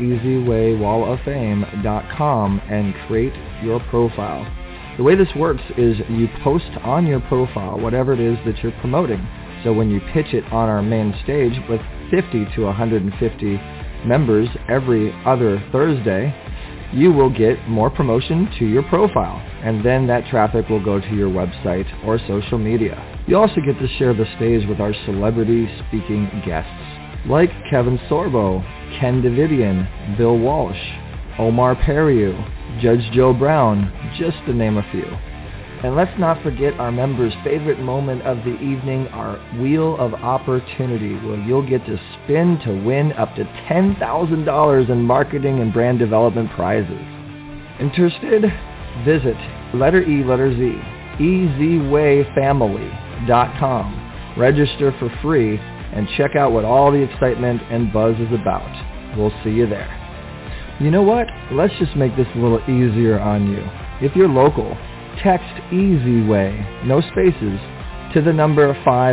easywallofFame.com and create your profile. The way this works is you post on your profile whatever it is that you're promoting. So when you pitch it on our main stage with 50 to 150 members every other Thursday, you will get more promotion to your profile, and then that traffic will go to your website or social media. You also get to share the stage with our celebrity speaking guests, like Kevin Sorbo, Ken Davidian, Bill Walsh, Omar Periu, Judge Joe Brown, just to name a few. And let's not forget our members' favorite moment of the evening, our Wheel of Opportunity, where you'll get to spin to win up to $10,000 in marketing and brand development prizes. Interested? Visit letter E, letter Z, easywayfamily.com. Register for free and check out what all the excitement and buzz is about. We'll see you there. You know what? Let's just make this a little easier on you. If you're local, text Easy Way, no spaces, to the number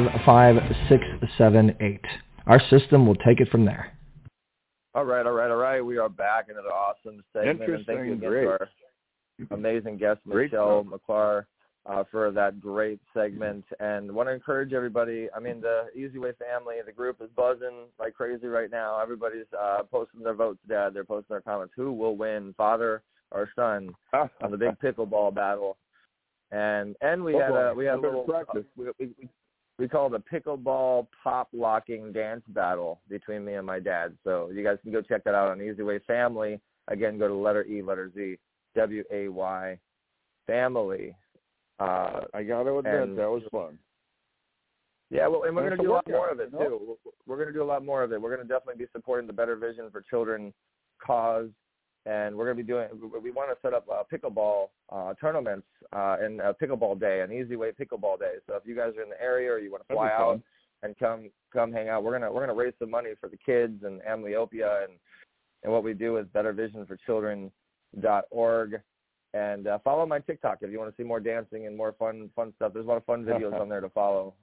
55678. Our system will take it from there.
All right. We are back in another awesome segment.
Interesting.
And thank you again
Great.
to our amazing guest, Michelle McClure, for that great segment. And want to encourage everybody. I mean, the Easy Way family, the group is buzzing like crazy right now. Everybody's posting their votes, Dad. They're posting their comments. Who will win, father or son, on the big pickleball battle? And we had a little practice. We call it a pickleball pop locking dance battle between me and my dad. So you guys can go check that out on Easy Way Family. Again, go to letter E, letter Z, WAY Family.
I got to admit, that was fun.
Yeah, well, and we're going to do a lot more of it, too. We're going to do a lot more of it. We're going to definitely be supporting the Better Vision for Children cause. And we're going to be we want to set up pickleball tournaments and a pickleball day, an Easy Way pickleball day. So if you guys are in the area or you want to fly out and come hang out, we're going to raise some money for the kids and Amblyopia. And what we do is bettervisionforchildren.org. And follow my TikTok if you want to see more dancing and more fun stuff. There's a lot of fun videos on there to follow.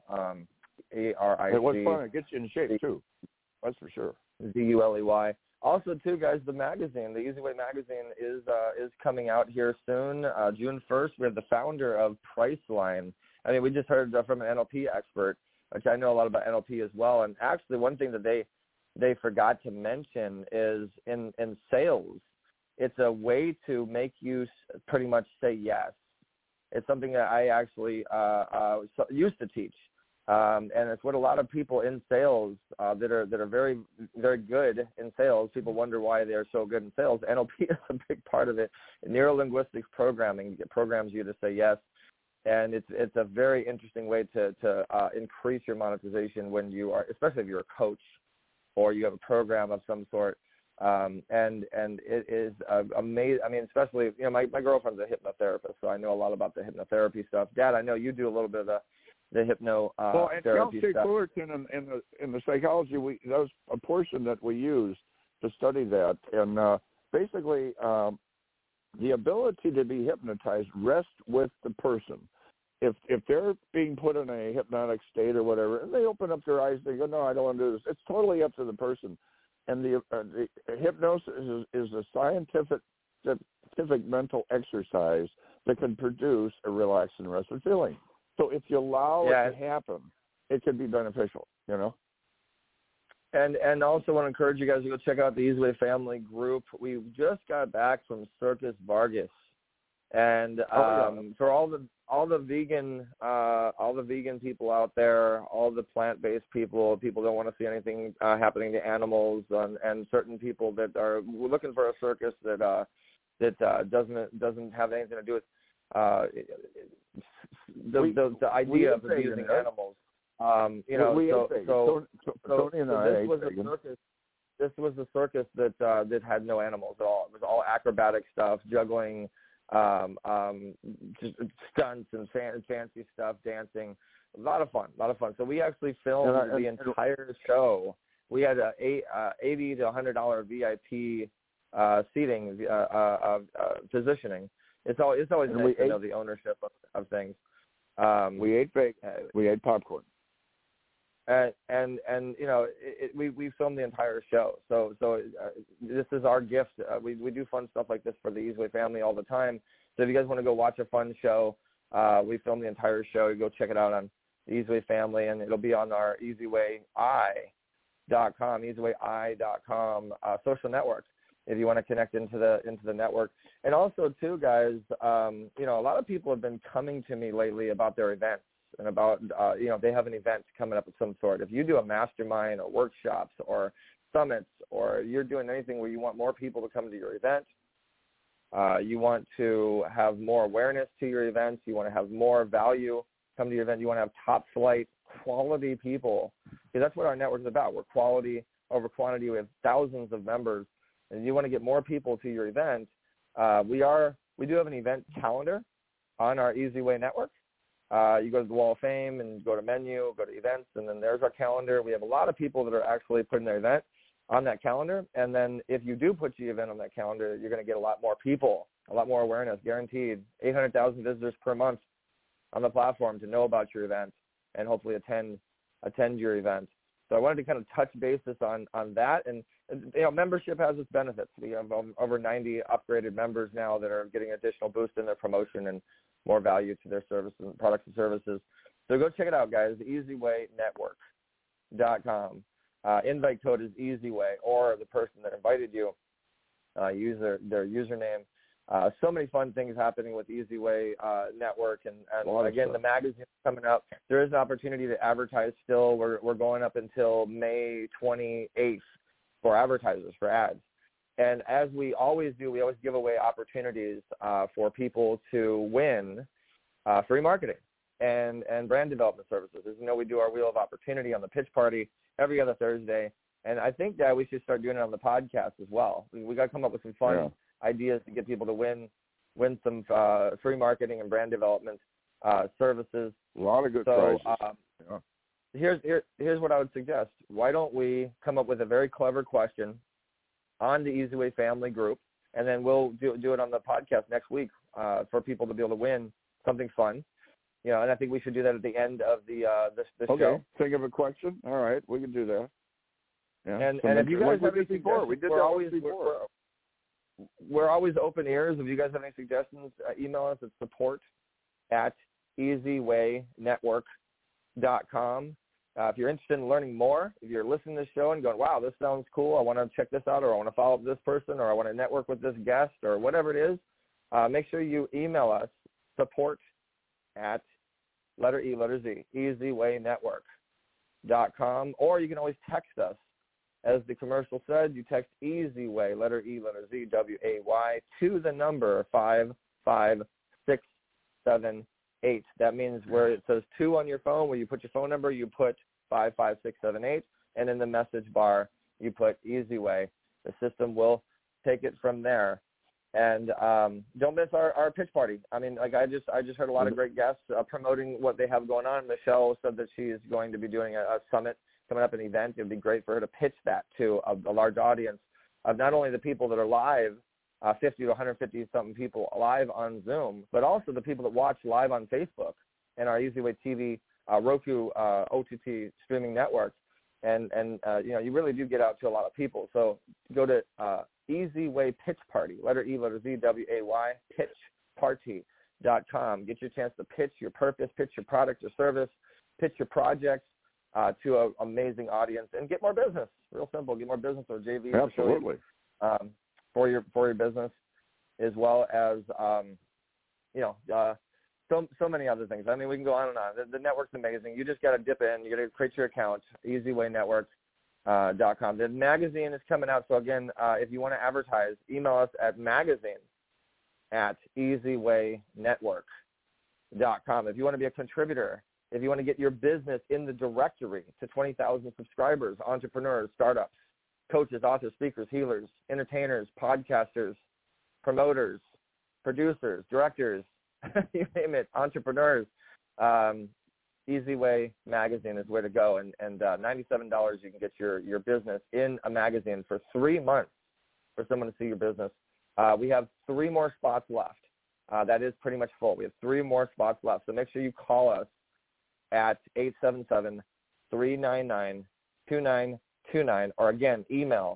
ARIC.
It was fun. It gets you in shape, too. That's for sure.
ZULEY. Also, too, guys, the magazine, the Easy Way magazine, is coming out here soon, June 1st. We have the founder of Priceline. I mean, we just heard from an NLP expert, which I know a lot about NLP as well. And actually, one thing that they forgot to mention is in sales, it's a way to make you pretty much say yes. It's something that I actually used to teach. And it's what a lot of people in sales that are very, very good in sales. People wonder why they're so good in sales. NLP is a big part of it. Neurolinguistics programming programs you to say yes, and it's a very interesting way to increase your monetization when you are, especially if you're a coach or you have a program of some sort. And it is amazing. I mean, especially my girlfriend's a hypnotherapist, so I know a lot about the hypnotherapy stuff. Dad, I know you do a little bit of the
and
therapy
Kelsey
stuff.
Fullerton in the psychology, that was a portion that we used to study that, and basically the ability to be hypnotized rests with the person. If they're being put in a hypnotic state or whatever, and they open up their eyes, they go, no, I don't want to do this. It's totally up to the person. And the hypnosis is a scientific mental exercise that can produce a relaxed and rested feeling. So if you allow it to happen, it can be beneficial, you know.
And also want to encourage you guys to go check out the Easy Way Family group. We just got back from Circus Vargas, and for all the vegan people out there, all the plant-based people don't want to see anything happening to animals, and certain people that are looking for a circus that doesn't have anything to do with the idea of abusing animals. Tony and I ate vegan. This was a circus that had no animals at all. It was all acrobatic stuff, juggling, just stunts and fancy stuff, dancing. A lot of fun. So we actually filmed the entire show. We had a $80 to $100 VIP seating positioning. It's always nice to know the ownership of things.
We ate we ate popcorn.
And we filmed the entire show. So this is our gift. We do fun stuff like this for the Easy Way family all the time. So if you guys want to go watch a fun show, we filmed the entire show. You go check it out on the Easy Way family, and it'll be on our EasyWayI.com social network if you want to connect into the network. And also too, guys, a lot of people have been coming to me lately about their events. And about, they have an event coming up of some sort. If you do a mastermind or workshops or summits, or you're doing anything where you want more people to come to your event, you want to have more awareness to your events, you want to have more value come to your event, you want to have top flight quality people. Because that's what our network is about. We're quality over quantity. We have thousands of members, and you want to get more people to your event. We do have an event calendar on our Easy Way network. You go to the Wall of Fame and go to menu, go to events, and then there's our calendar. We have a lot of people that are actually putting their event on that calendar. And then if you do put your event on that calendar, you're going to get a lot more people, a lot more awareness, guaranteed. 800,000 visitors per month on the platform to know about your event and hopefully attend your event. So I wanted to kind of touch basis on that. And membership has its benefits. We have over 90 upgraded members now that are getting additional boost in their promotion and more value to their services, products and services. So go check it out, guys, EasyWayNetwork.com. Invite code is EasyWay, or the person that invited you, use their username. So many fun things happening with Easy Way Network. And again, the magazine coming up. There is an opportunity to advertise still. We're going up until May 28th for advertisers, for ads. And as we always do, we always give away opportunities for people to win free marketing and brand development services. As you know, we do our Wheel of Opportunity on the pitch party every other Thursday. And I think that we should start doing it on the podcast as well. We got to come up with some fun ideas to get people to win some free marketing and brand development services.
A lot of good prizes.
Here's what I would suggest. Why don't we come up with a very clever question on the Easy Way family group, and then we'll do it on the podcast next week for people to be able to win something fun. And I think we should do that at the end of the show.
Okay, think of a question. All right, we can do that. Yeah.
And if you guys have any suggestions, we're always open ears. If you guys have any suggestions, email us at support@easywaynetwork.com. If you're interested in learning more, if you're listening to the show and going, wow, this sounds cool, I want to check this out, or I want to follow up with this person, or I want to network with this guest, or whatever it is, make sure you email us, EasyWaynetwork.com, or you can always text us. As the commercial said, you text Easy Way, letter E, letter Z, W-A-Y, to the number 55678. That means where it says 2 on your phone, where you put your phone number, you put 55678, and in the message bar, you put Easy Way. The system will take it from there. And don't miss our pitch party. I mean, like I just heard a lot of great guests promoting what they have going on. Michelle said that she is going to be doing a summit coming up, an event. It would be great for her to pitch that to a large audience of not only the people that are live, 50 to 150 something people live on Zoom, but also the people that watch live on Facebook and our EasyWay TV, Roku, OTT streaming network. And you really do get out to a lot of people. So go to EasyWay Pitch Party, letter E, letter Z, W-A-Y, pitchparty.com. Get your chance to pitch your purpose, pitch your product or service, pitch your projects to an amazing audience, and get more business. Real simple, get more business or JV.
Absolutely.
For your business, as well as so many other things. I mean, we can go on and on. The network's amazing. You just got to dip in. You got to create your account, EasyWayNetwork.com. The magazine is coming out. So, again, if you want to advertise, email us at magazine@EasyWayNetwork.com. If you want to be a contributor, if you want to get your business in the directory to 20,000 subscribers, entrepreneurs, startups, coaches, authors, speakers, healers, entertainers, podcasters, promoters, producers, directors, you name it, entrepreneurs, EasyWay Magazine is where to go. And $97 you can get your business in a magazine for 3 months for someone to see your business. We have 3 more spots left. That is pretty much full. We have 3 more spots left. So make sure you call us at 877-399-2929, or again, email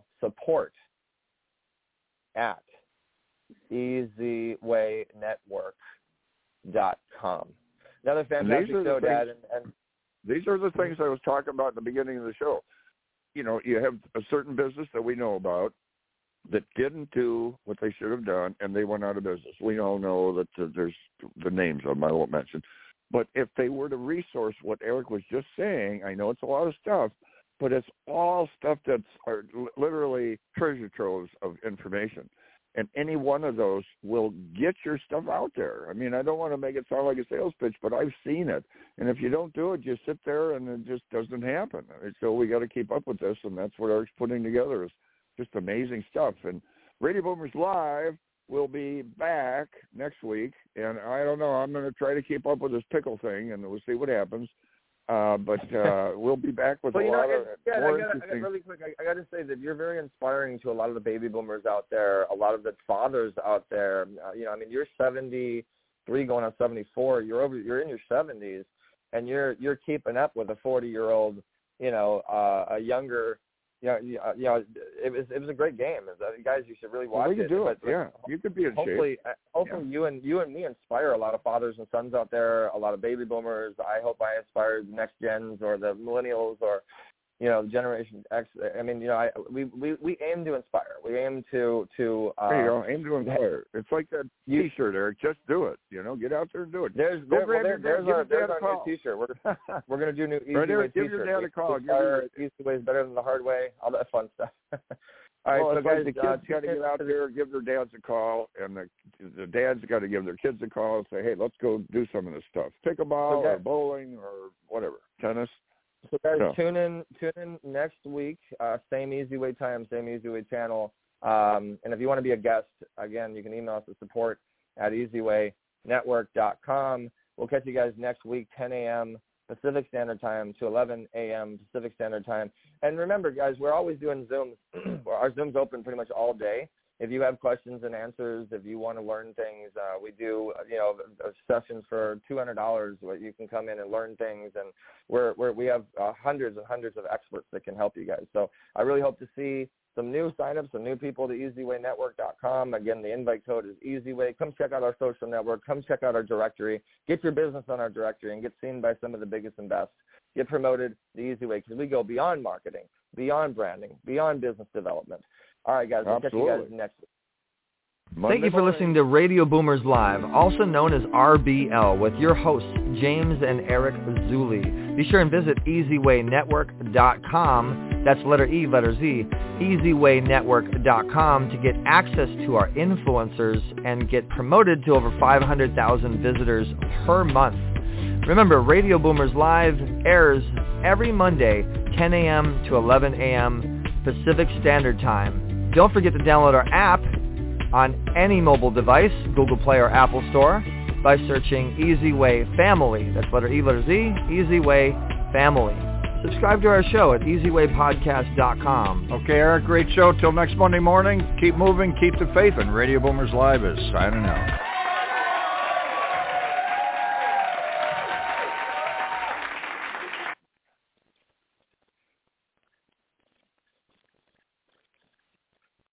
support@EasyWayNetwork.com. Another fantastic show, Dad. And
these are the things I was talking about at the beginning of the show. You know, you have a certain business that we know about that didn't do what they should have done, and they went out of business. We all know that there's the names of them I won't mention. But if they were to resource what Eric was just saying, I know it's a lot of stuff, but it's all stuff that's literally treasure troves of information. And any one of those will get your stuff out there. I mean, I don't want to make it sound like a sales pitch, but I've seen it. And if you don't do it, you sit there and it just doesn't happen. So we got to keep up with this, and that's what Eric's putting together is just amazing stuff. And Radio Boomers Live will be back next week. And I don't know, I'm going to try to keep up with this pickle thing, and we'll see what happens. But we'll be back with a lot of more interesting.
Really quick, I got to say that you're very inspiring to a lot of the baby boomers out there, a lot of the fathers out there. I mean, you're 73 going on 74. You're in your 70s, and you're keeping up with a 40-year-old, a younger. It was a great game. Guys, you should really watch
it. We can do it. Yeah, you could be in
shape. Hopefully,
yeah.
you and me inspire a lot of fathers and sons out there, a lot of baby boomers. I hope I inspire the next gens or the millennials or, Generation X. I mean, we aim to inspire. We aim to.
There you go. Aim to inspire. It's like that T-shirt, Eric. Just do it. Get out there and do it.
There's our new T-shirt. We're going to do a new EasyWay T-shirt.
Give your dad a call.
EasyWay is better than the hard way. All that fun stuff. All right, so
guys, the kids got to get out there, give their dads a call, and the dads got to give their kids a call and say, hey, let's go do some of this stuff. Pickleball or bowling or whatever, tennis.
So guys, tune in next week, same EasyWay time, same EasyWay channel. And if you want to be a guest, again, you can email us at support@EasyWayNetwork.com. We'll catch you guys next week, 10 a.m. Pacific Standard Time to 11 a.m. Pacific Standard Time. And remember, guys, we're always doing Zooms. Our Zoom's open pretty much all day. If you have questions and answers, if you want to learn things, we do, sessions for $200 where you can come in and learn things. And we have hundreds and hundreds of experts that can help you guys. So I really hope to see some new signups, some new people to EasyWayNetwork.com. Again, the invite code is EasyWay. Come check out our social network. Come check out our directory. Get your business on our directory and get seen by some of the biggest and best. Get promoted the easy way because we go beyond marketing, beyond branding, beyond business development. All right, guys. We'll catch you guys next week.
Thank you for listening to Radio Boomers Live, also known as RBL, with your hosts, James and Eric Zulli. Be sure and visit EasyWayNetwork.com, that's letter E, letter Z, EasyWayNetwork.com to get access to our influencers and get promoted to over 500,000 visitors per month. Remember, Radio Boomers Live airs every Monday, 10 a.m. to 11 a.m. Pacific Standard Time. Don't forget to download our app, on any mobile device, Google Play or Apple Store, by searching Easy Way Family. That's letter E, letter Z, Easy Way Family. Subscribe to our show at easyWayPodcast.com.
Okay, Eric, great show. Till next Monday morning, keep moving, keep the faith, and Radio Boomers Live is signing out.